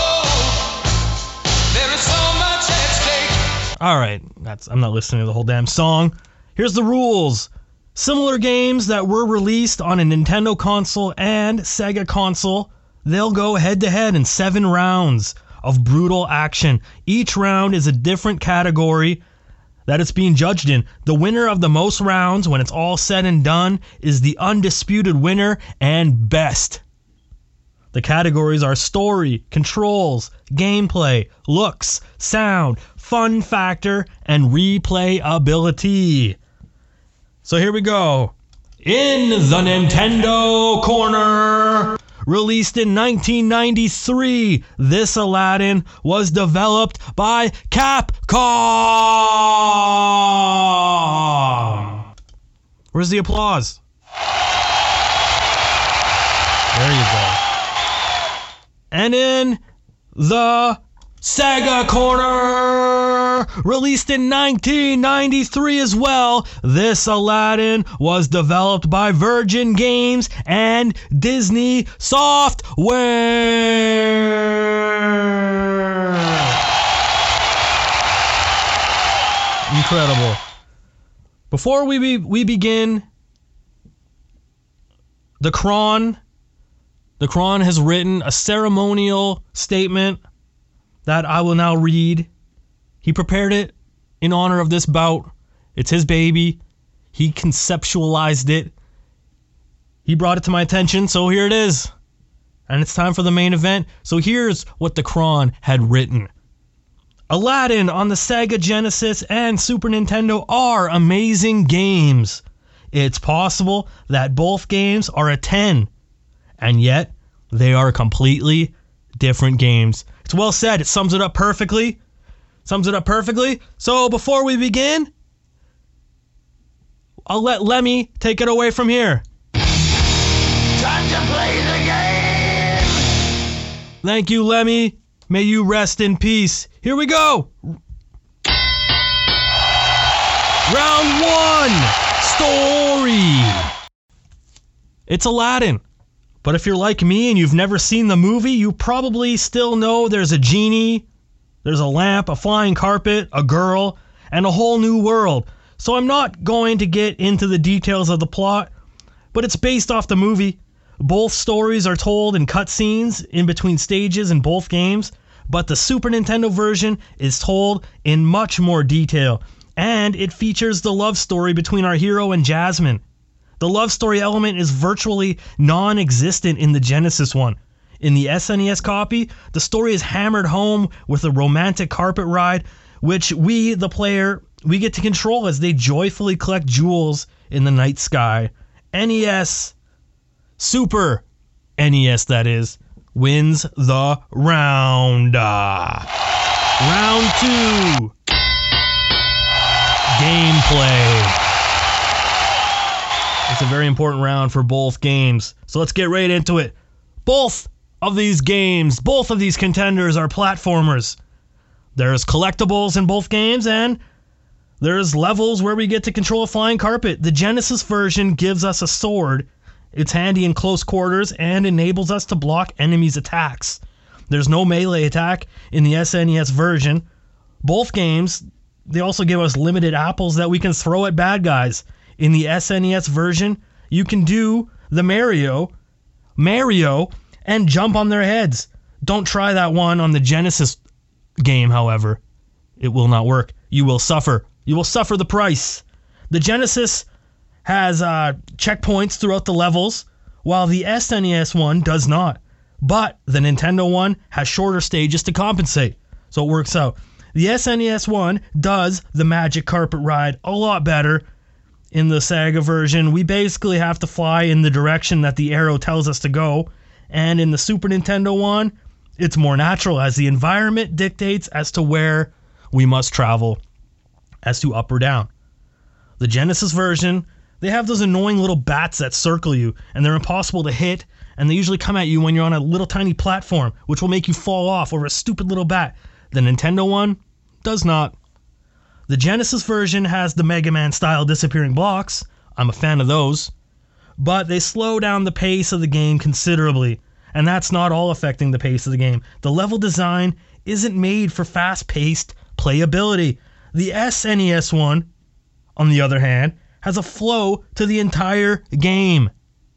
there is so much at stake. Alright, that's I'm not listening to the whole damn song. Here's the rules. Similar games that were released on a Nintendo console and Sega console, they'll go head to head in seven rounds of brutal action. Each round is a different category that it's being judged in. The winner of the most rounds, when it's all said and done, is the undisputed winner and best. The categories are story, controls, gameplay, looks, sound, fun factor, and replayability. So here we go. In the Nintendo Corner, released in nineteen ninety-three, this Aladdin was developed by Capcom. Where's the applause? There you go. And in the Sega Corner, released in nineteen ninety-three as well, this Aladdin was developed by Virgin Games and Disney Software. Incredible. Before we be, we begin, the Kron, the Kron has written a ceremonial statement that I will now read. He prepared it in honor of this bout. It's his baby. He conceptualized it. He brought it to my attention, so here it is. And it's time for the main event. So here's what the Kron had written. Aladdin on the Sega Genesis and Super Nintendo are amazing games. It's possible that both games are a ten, and yet they are completely different games. It's well said. It sums it up perfectly. Sums it up perfectly. So before we begin, I'll let Lemmy take it away from here. Time to play the game. Thank you, Lemmy. May you rest in peace. Here we go. Round one. Story. It's Aladdin. But if you're like me and you've never seen the movie, you probably still know there's a genie, there's a lamp, a flying carpet, a girl, and a whole new world. So I'm not going to get into the details of the plot, but it's based off the movie. Both stories are told in cutscenes in between stages in both games, but the Super Nintendo version is told in much more detail, and it features the love story between our hero and Jasmine. The love story element is virtually non-existent in the Genesis one. In the S N E S copy, the story is hammered home with a romantic carpet ride, which we, the player, we get to control as they joyfully collect jewels in the night sky. N E S, Super N E S that is, wins the round. Uh, round two. Gameplay. It's a very important round for both games. So let's get right into it. Both of these games, both of these contenders are platformers. There's collectibles in both games, and there's levels where we get to control a flying carpet. The Genesis version gives us a sword. It's handy in close quarters and enables us to block enemies' attacks. There's no melee attack in the S N E S version. Both games, they also give us limited apples that we can throw at bad guys. In the S N E S version, you can do the Mario, Mario, and jump on their heads. Don't try that one on the Genesis game, however. It will not work. You will suffer. You will suffer the price. The Genesis has uh, checkpoints throughout the levels, while the S N E S one does not. But the Nintendo one has shorter stages to compensate, so it works out. The S N E S one does the Magic Carpet Ride a lot better. In the Sega version, we basically have to fly in the direction that the arrow tells us to go, and in the Super Nintendo one, it's more natural as the environment dictates as to where we must travel, as to up or down. The Genesis version, they have those annoying little bats that circle you, and they're impossible to hit, and they usually come at you when you're on a little tiny platform, which will make you fall off over a stupid little bat. The Nintendo one does not. The Genesis version has the Mega Man style disappearing blocks. I'm a fan of those. But they slow down the pace of the game considerably, and that's not all affecting the pace of the game. The level design isn't made for fast-paced playability. The S N E S one, on the other hand, has a flow to the entire game.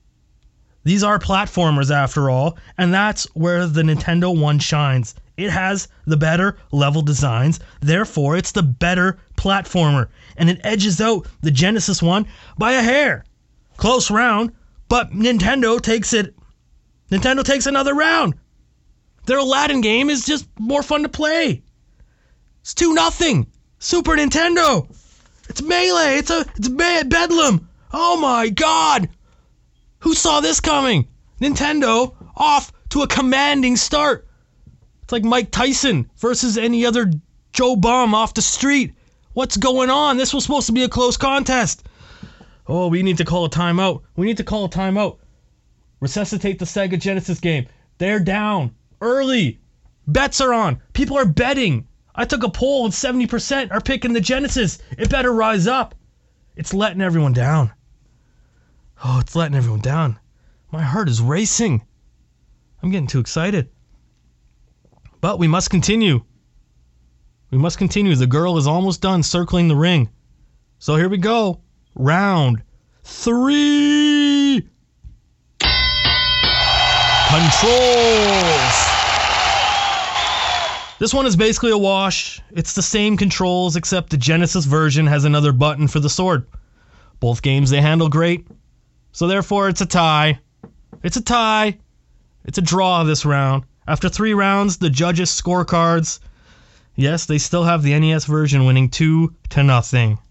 These are platformers after all, and that's where the Nintendo one shines. It has the better level designs, therefore it's the better platformer, and it edges out the Genesis one by a hair. Close round, but Nintendo takes it. Nintendo takes another round. Their Aladdin game is just more fun to play. It's two nothing. Super Nintendo. It's Melee. It's a it's Bedlam. Oh my God. Who saw this coming? Nintendo off to a commanding start. It's like Mike Tyson versus any other Joe Bum off the street. What's going on? This was supposed to be a close contest. Oh, we need to call a timeout. We need to call a timeout. Resuscitate the Sega Genesis game. They're down early. Bets are on. People are betting. I took a poll and seventy percent are picking the Genesis. It better rise up. It's letting everyone down. Oh, it's letting everyone down. My heart is racing. I'm getting too excited. But we must continue. We must continue. The girl is almost done circling the ring. So here we go. Round three. Controls. This one is basically a wash. It's the same controls, except the Genesis version has another button for the sword. Both games they handle great. So therefore it's a tie. It's a tie. It's a draw this round. After three rounds, the judges' scorecards. Yes, they still have the N E S version winning two to nothing.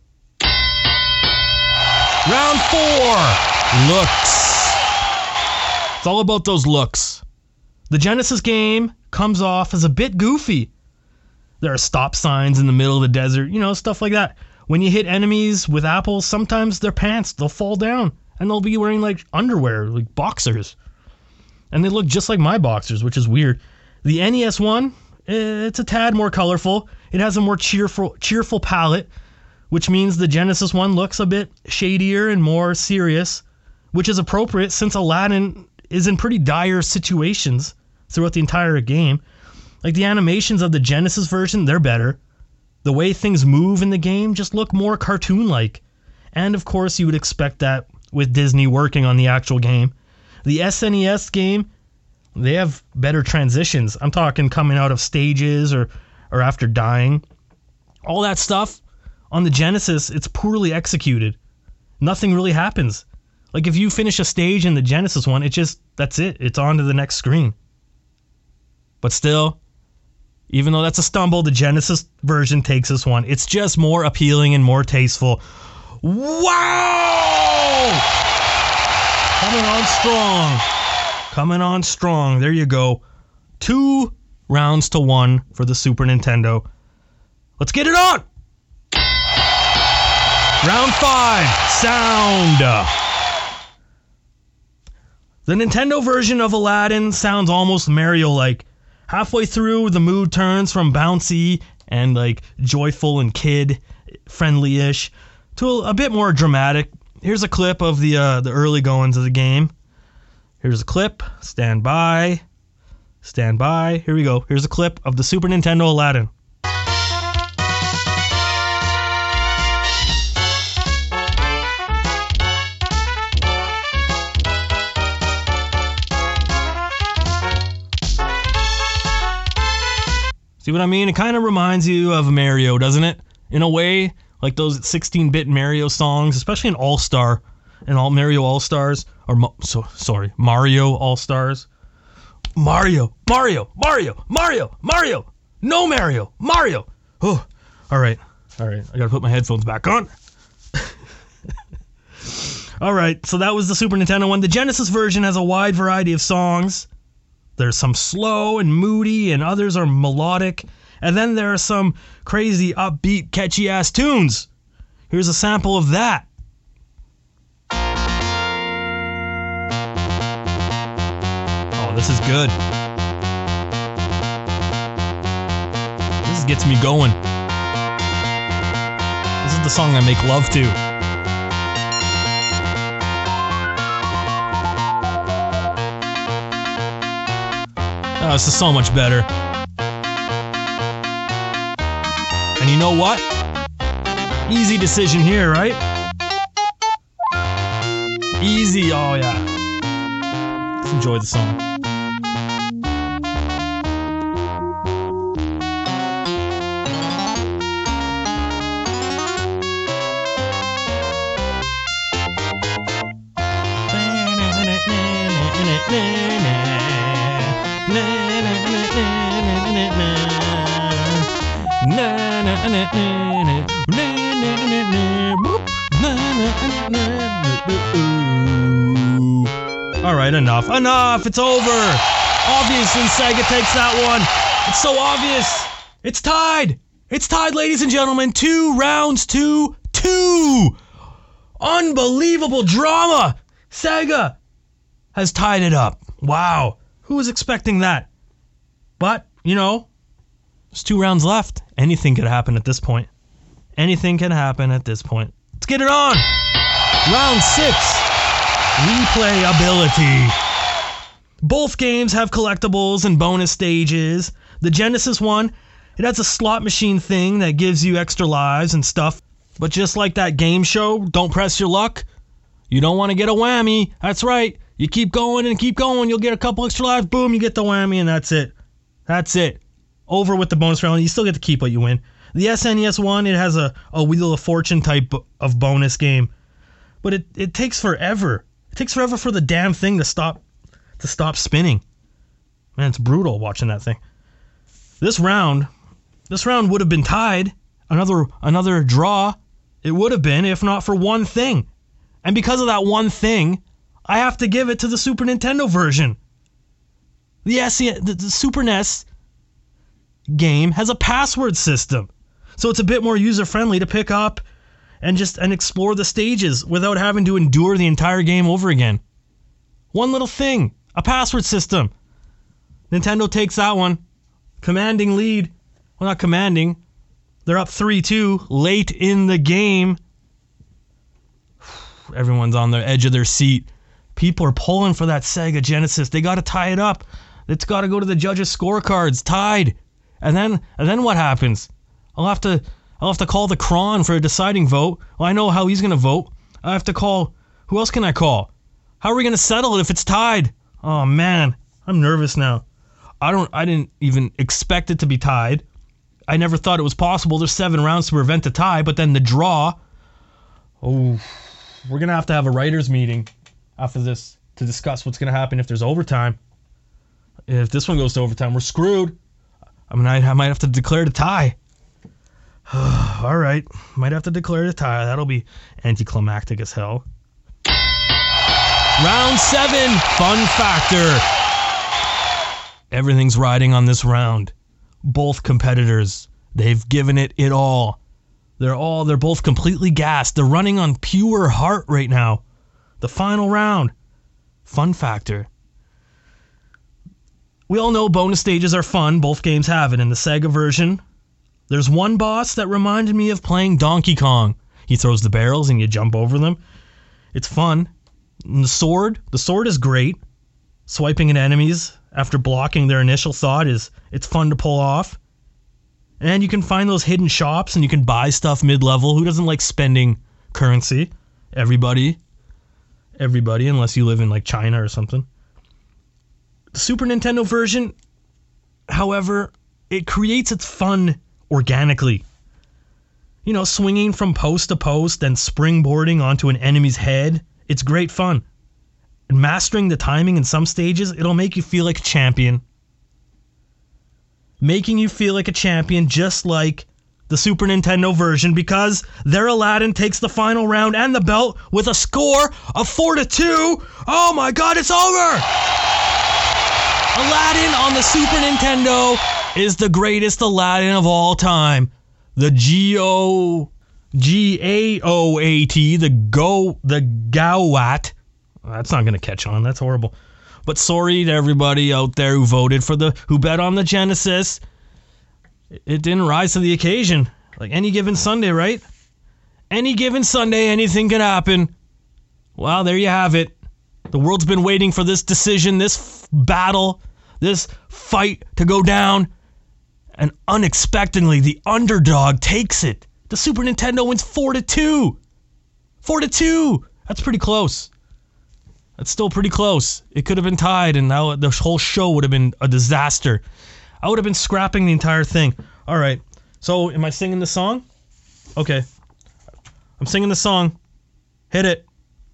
Round four. Looks. It's all about those looks. The Genesis game comes off as a bit goofy. There are stop signs in the middle of the desert, you know, stuff like that. When you hit enemies with apples, sometimes their pants, they'll fall down. And they'll be wearing like underwear, like boxers. And they look just like my boxers, which is weird. The N E S one, it's a tad more colorful. It has a more cheerful cheerful palette, which means the Genesis one looks a bit shadier and more serious, which is appropriate since Aladdin is in pretty dire situations throughout the entire game. Like the animations of the Genesis version, they're better. The way things move in the game just look more cartoon-like. And of course you would expect that with Disney working on the actual game. The S N E S game, they have better transitions. I'm talking coming out of stages or, or after dying. All that stuff on the Genesis, it's poorly executed. Nothing really happens. Like if you finish a stage in the Genesis one, it just, that's it. It's on to the next screen. But still, even though that's a stumble, the Genesis version takes this one. It's just more appealing and more tasteful. Wow! Coming on strong. Coming on strong. There you go. Two rounds to one for the Super Nintendo. Let's get it on! Round five. Sound. The Nintendo version of Aladdin sounds almost Mario-like. Halfway through, the mood turns from bouncy and like joyful and kid-friendly-ish to a, a bit more dramatic. Here's a clip of the uh, the early goings of the game. Here's a clip. Stand by. Stand by. Here we go. Here's a clip of the Super Nintendo Aladdin. See what I mean? It kind of reminds you of Mario, doesn't it? In a way, like those sixteen-bit Mario songs, especially in All-Star and all Mario All-Stars, or so sorry, Mario All-Stars. Mario, Mario, Mario, Mario, Mario, no Mario, Mario. Oh, all right, all right. I gotta put my headphones back on. All right, so that was the Super Nintendo one. The Genesis version has a wide variety of songs. There's some slow and moody, and others are melodic. And then there are some crazy, upbeat, catchy-ass tunes. Here's a sample of that. Oh, this is good. This gets me going. This is the song I make love to. Oh, this is so much better. And you know what? Easy decision here, right? Easy, oh yeah. Let's enjoy the song. Alright, enough. Enough! It's over! Obviously, Sega takes that one. It's so obvious. It's tied! It's tied, ladies and gentlemen. Two rounds to two! Unbelievable drama! Sega has tied it up. Wow. Who was expecting that? But, you know, there's two rounds left. Anything could happen at this point. Anything can happen at this point. Let's get it on! Round six. Replayability. Both games have collectibles and bonus stages. The Genesis one, it has a slot machine thing that gives you extra lives and stuff. But just like that game show, Don't Press Your Luck, you don't want to get a whammy. That's right. You keep going and keep going. You'll get a couple extra lives. Boom, you get the whammy, and that's it. That's it. Over with the bonus round. You still get to keep what you win. The S N E S one, it has a, a Wheel of Fortune type of bonus game. But it, it takes forever. It takes forever for the damn thing to stop to stop spinning. Man, it's brutal watching that thing. This round, this round would have been tied. Another another draw. It would have been if not for one thing. And because of that one thing, I have to give it to the Super Nintendo version. The, S E, the, the Super N E S game has a password system. So it's a bit more user-friendly to pick up and just and explore the stages without having to endure the entire game over again. One little thing, a password system. Nintendo takes that one. Commanding lead. Well, not commanding. They're up three two late in the game. Everyone's on the edge of their seat. People are pulling for that Sega Genesis. They got to tie it up. It's got to go to the judges' scorecards. Tied. And then and then what happens? I'll have to I'll have to call the Cron for a deciding vote. Well, I know how he's going to vote. I have to call... Who else can I call? How are we going to settle it if it's tied? Oh, man. I'm nervous now. I don't. I didn't even expect it to be tied. I never thought it was possible. There's seven rounds to prevent a tie, but then the draw... Oh, we're going to have to have a writers' meeting after this to discuss what's going to happen if there's overtime. If this one goes to overtime, we're screwed. I mean, I might have to declare the tie. All right, might have to declare the tie. That'll be anticlimactic as hell. Round seven, fun factor. Everything's riding on this round. Both competitors, they've given it it all. They're all, they're both completely gassed. They're running on pure heart right now. The final round. Fun factor. We all know bonus stages are fun. Both games have it. In the Sega version, there's one boss that reminded me of playing Donkey Kong. He throws the barrels and you jump over them. It's fun. And the sword, the sword is great. Swiping at enemies after blocking their initial thought is, it's fun to pull off. And you can find those hidden shops and you can buy stuff mid-level. Who doesn't like spending currency? Everybody. Everybody, unless you live in like China or something. The Super Nintendo version, however, it creates its fun organically. You know, swinging from post to post and springboarding onto an enemy's head, it's great fun. And mastering the timing in some stages, it'll make you feel like a champion. Making you feel like a champion just like the Super Nintendo version, because their Aladdin takes the final round and the belt with a score of four to two. Oh my god, it's over! Aladdin on the Super Nintendo is the greatest Aladdin of all time. The G O G A O A T, the Go the Gawat. That's not gonna catch on. That's horrible. But sorry to everybody out there who voted for the who bet on the Genesis. It didn't rise to the occasion. Like any given Sunday, right? Any given Sunday, anything can happen. Well, there you have it. The world's been waiting for this decision, this f- battle, this fight to go down. And unexpectedly, the underdog takes it. The Super Nintendo wins four to two. four to two. That's pretty close. That's still pretty close. It could have been tied, and now the whole show would have been a disaster. I would have been scrapping the entire thing. All right. So, am I singing the song? Okay. I'm singing the song. Hit it.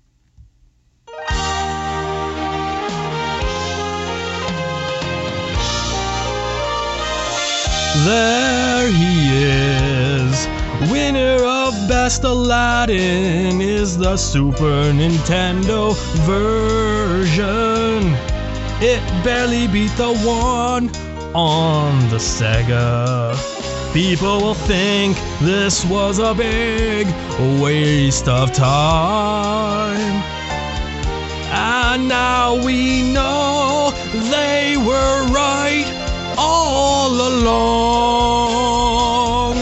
There he is. Winner of Best Aladdin is the Super Nintendo version. It barely beat the one on the Sega. People will think this was a big waste of time. And now we know they were right all along.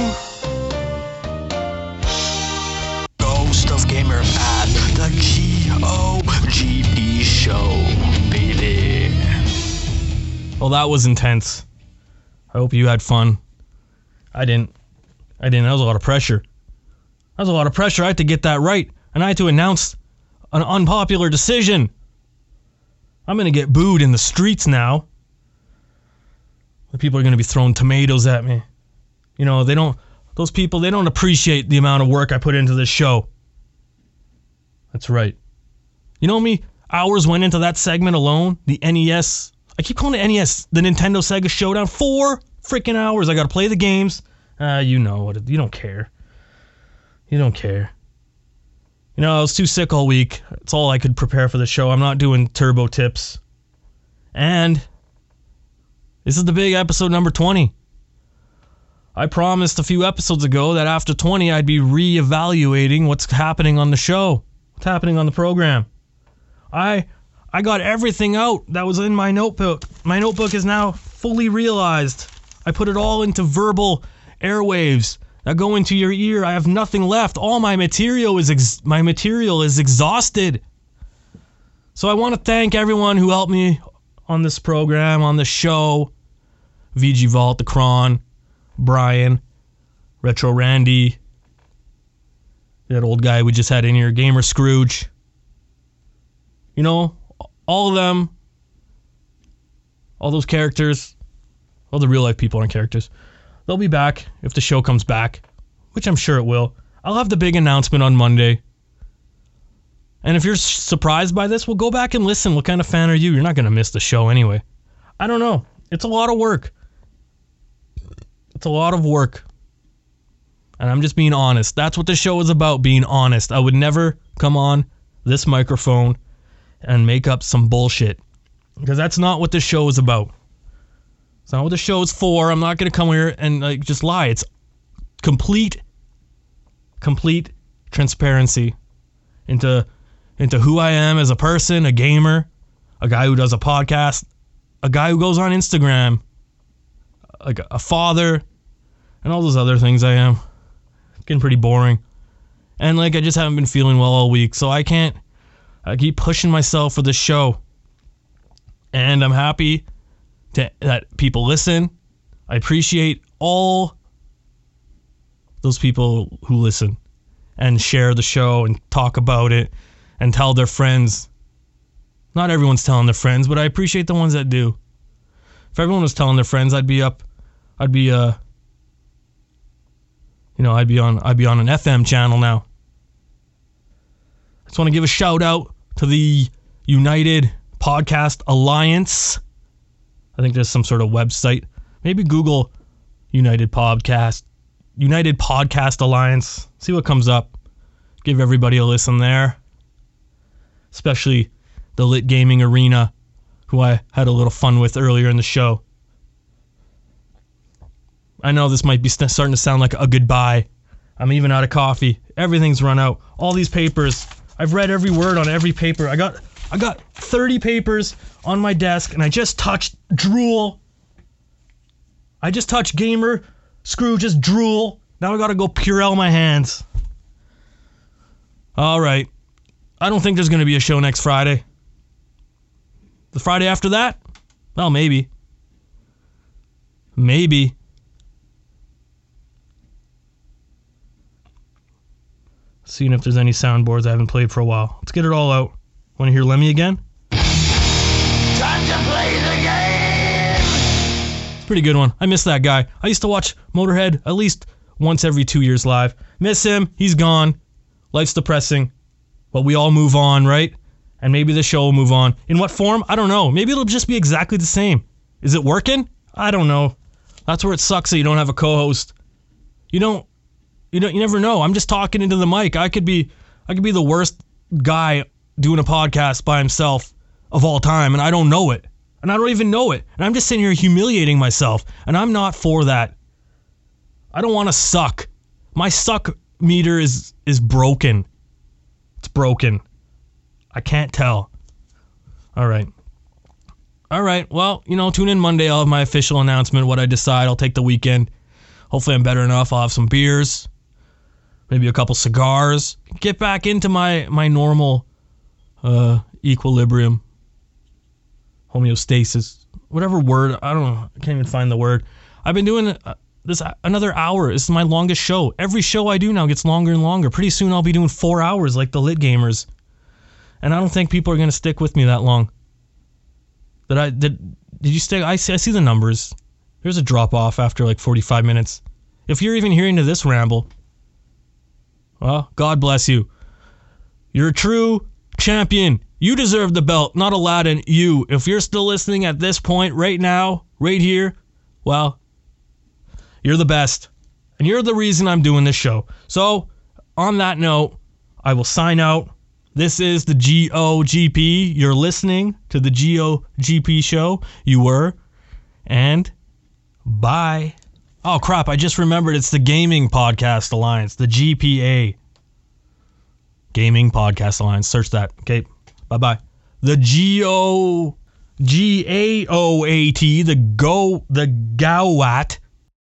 Ghost of Gamer Past, the G O G P show, baby. Well, that was intense. I hope you had fun. I didn't. I didn't. That was a lot of pressure. That was a lot of pressure. I had to get that right. And I had to announce an unpopular decision. I'm going to get booed in the streets now. The people are going to be throwing tomatoes at me. You know, they don't, those people, they don't appreciate the amount of work I put into this show. That's right. You know how many hours went into that segment alone? The N E S, I keep calling it N E S, the Nintendo Sega Showdown. Four freaking hours. I got to play the games. Uh, you know what, you don't care. You don't care. You know, I was too sick all week. It's all I could prepare for the show. I'm not doing turbo tips. And this is the big episode number twenty. I promised a few episodes ago that after twenty, I'd be re-evaluating what's happening on the show. What's happening on the program. I I got everything out that was in my notebook. My notebook is now fully realized. I put it all into verbal airwaves that go into your ear. I have nothing left. All my material is ex- my material is exhausted. So I want to thank everyone who helped me on this program, on the show. V G Vault, The Cron, Brian, Retro Randy, that old guy we just had in here, Gamer Scrooge. You know, all of them, all those characters, all the real life people aren't characters. They'll be back if the show comes back, which I'm sure it will. I'll have the big announcement on Monday. And if you're surprised by this, well, go back and listen. What kind of fan are you? You're not going to miss the show anyway. I don't know. It's a lot of work. It's a lot of work. And I'm just being honest. That's what the show is about, being honest. I would never come on this microphone and make up some bullshit. Because that's not what this show is about. It's not what the show is for. I'm not going to come here and like just lie. It's complete, complete transparency into into who I am as a person, a gamer, a guy who does a podcast, a guy who goes on Instagram, like a father, and all those other things I am. It's getting pretty boring. And like I just haven't been feeling well all week, so I can't, I keep pushing myself for this show. And I'm happy to, that people listen. I appreciate all those people who listen and share the show and talk about it and tell their friends. Not everyone's telling their friends, but I appreciate the ones that do. If everyone was telling their friends, I'd be up, I'd be uh, you know, I'd be on, I'd be on an F M channel now. I just want to give a shout out to the United Podcast Alliance. I think there's some sort of website. Maybe Google United Podcast, United Podcast Alliance. See what comes up. Give everybody a listen there. Especially the Lit Gaming Arena, who I had a little fun with earlier in the show. I know this might be st- starting to sound like a goodbye. I'm even out of coffee. Everything's run out. All these papers. I've read every word on every paper. I got I got thirty papers on my desk, and I just touched drool. I just touched gamer, screw, just drool. Now I gotta go Purell my hands. All right. I don't think there's gonna be a show next Friday. The Friday after that? Well, maybe. Maybe. Seeing if there's any soundboards I haven't played for a while. Let's get it all out. Want to hear Lemmy again? Time to play the game! It's a pretty good one. I miss that guy. I used to watch Motorhead at least once every two years live. Miss him. He's gone. Life's depressing. But we all move on, right? And maybe the show will move on. In what form? I don't know. Maybe it'll just be exactly the same. Is it working? I don't know. That's where it sucks that you don't have a co-host. You don't You don't. You never know. I'm just talking into the mic. I could be. I could be the worst guy doing a podcast by himself of all time, and I don't know it, and I don't even know it, and I'm just sitting here humiliating myself, and I'm not for that. I don't want to suck. My suck meter is is broken. It's broken. I can't tell. All right. All right. Well, you know, tune in Monday. I'll have my official announcement. What I decide. I'll take the weekend. Hopefully, I'm better enough. I'll have some beers. Maybe a couple cigars. Get back into my, my normal uh, equilibrium. Homeostasis. Whatever word. I don't know. I can't even find the word. I've been doing uh, this another hour. This is my longest show. Every show I do now gets longer and longer. Pretty soon I'll be doing four hours like the Lit Gamers. And I don't think people are going to stick with me that long. Did I did did you stick? I see, I see the numbers. There's a drop off after like forty-five minutes. If you're even hearing to this ramble, well, God bless you. You're a true champion. You deserve the belt, not Aladdin. You. If you're still listening at this point, right now, right here, well, you're the best. And you're the reason I'm doing this show. So, on that note, I will sign out. This is the G O G P. You're listening to the G O G P show. You were. And bye. Oh, crap. I just remembered it's the Gaming Podcast Alliance, the G P A. Gaming Podcast Alliance. Search that. Okay. Bye-bye. The G O G A O A T, the Go, the Gawat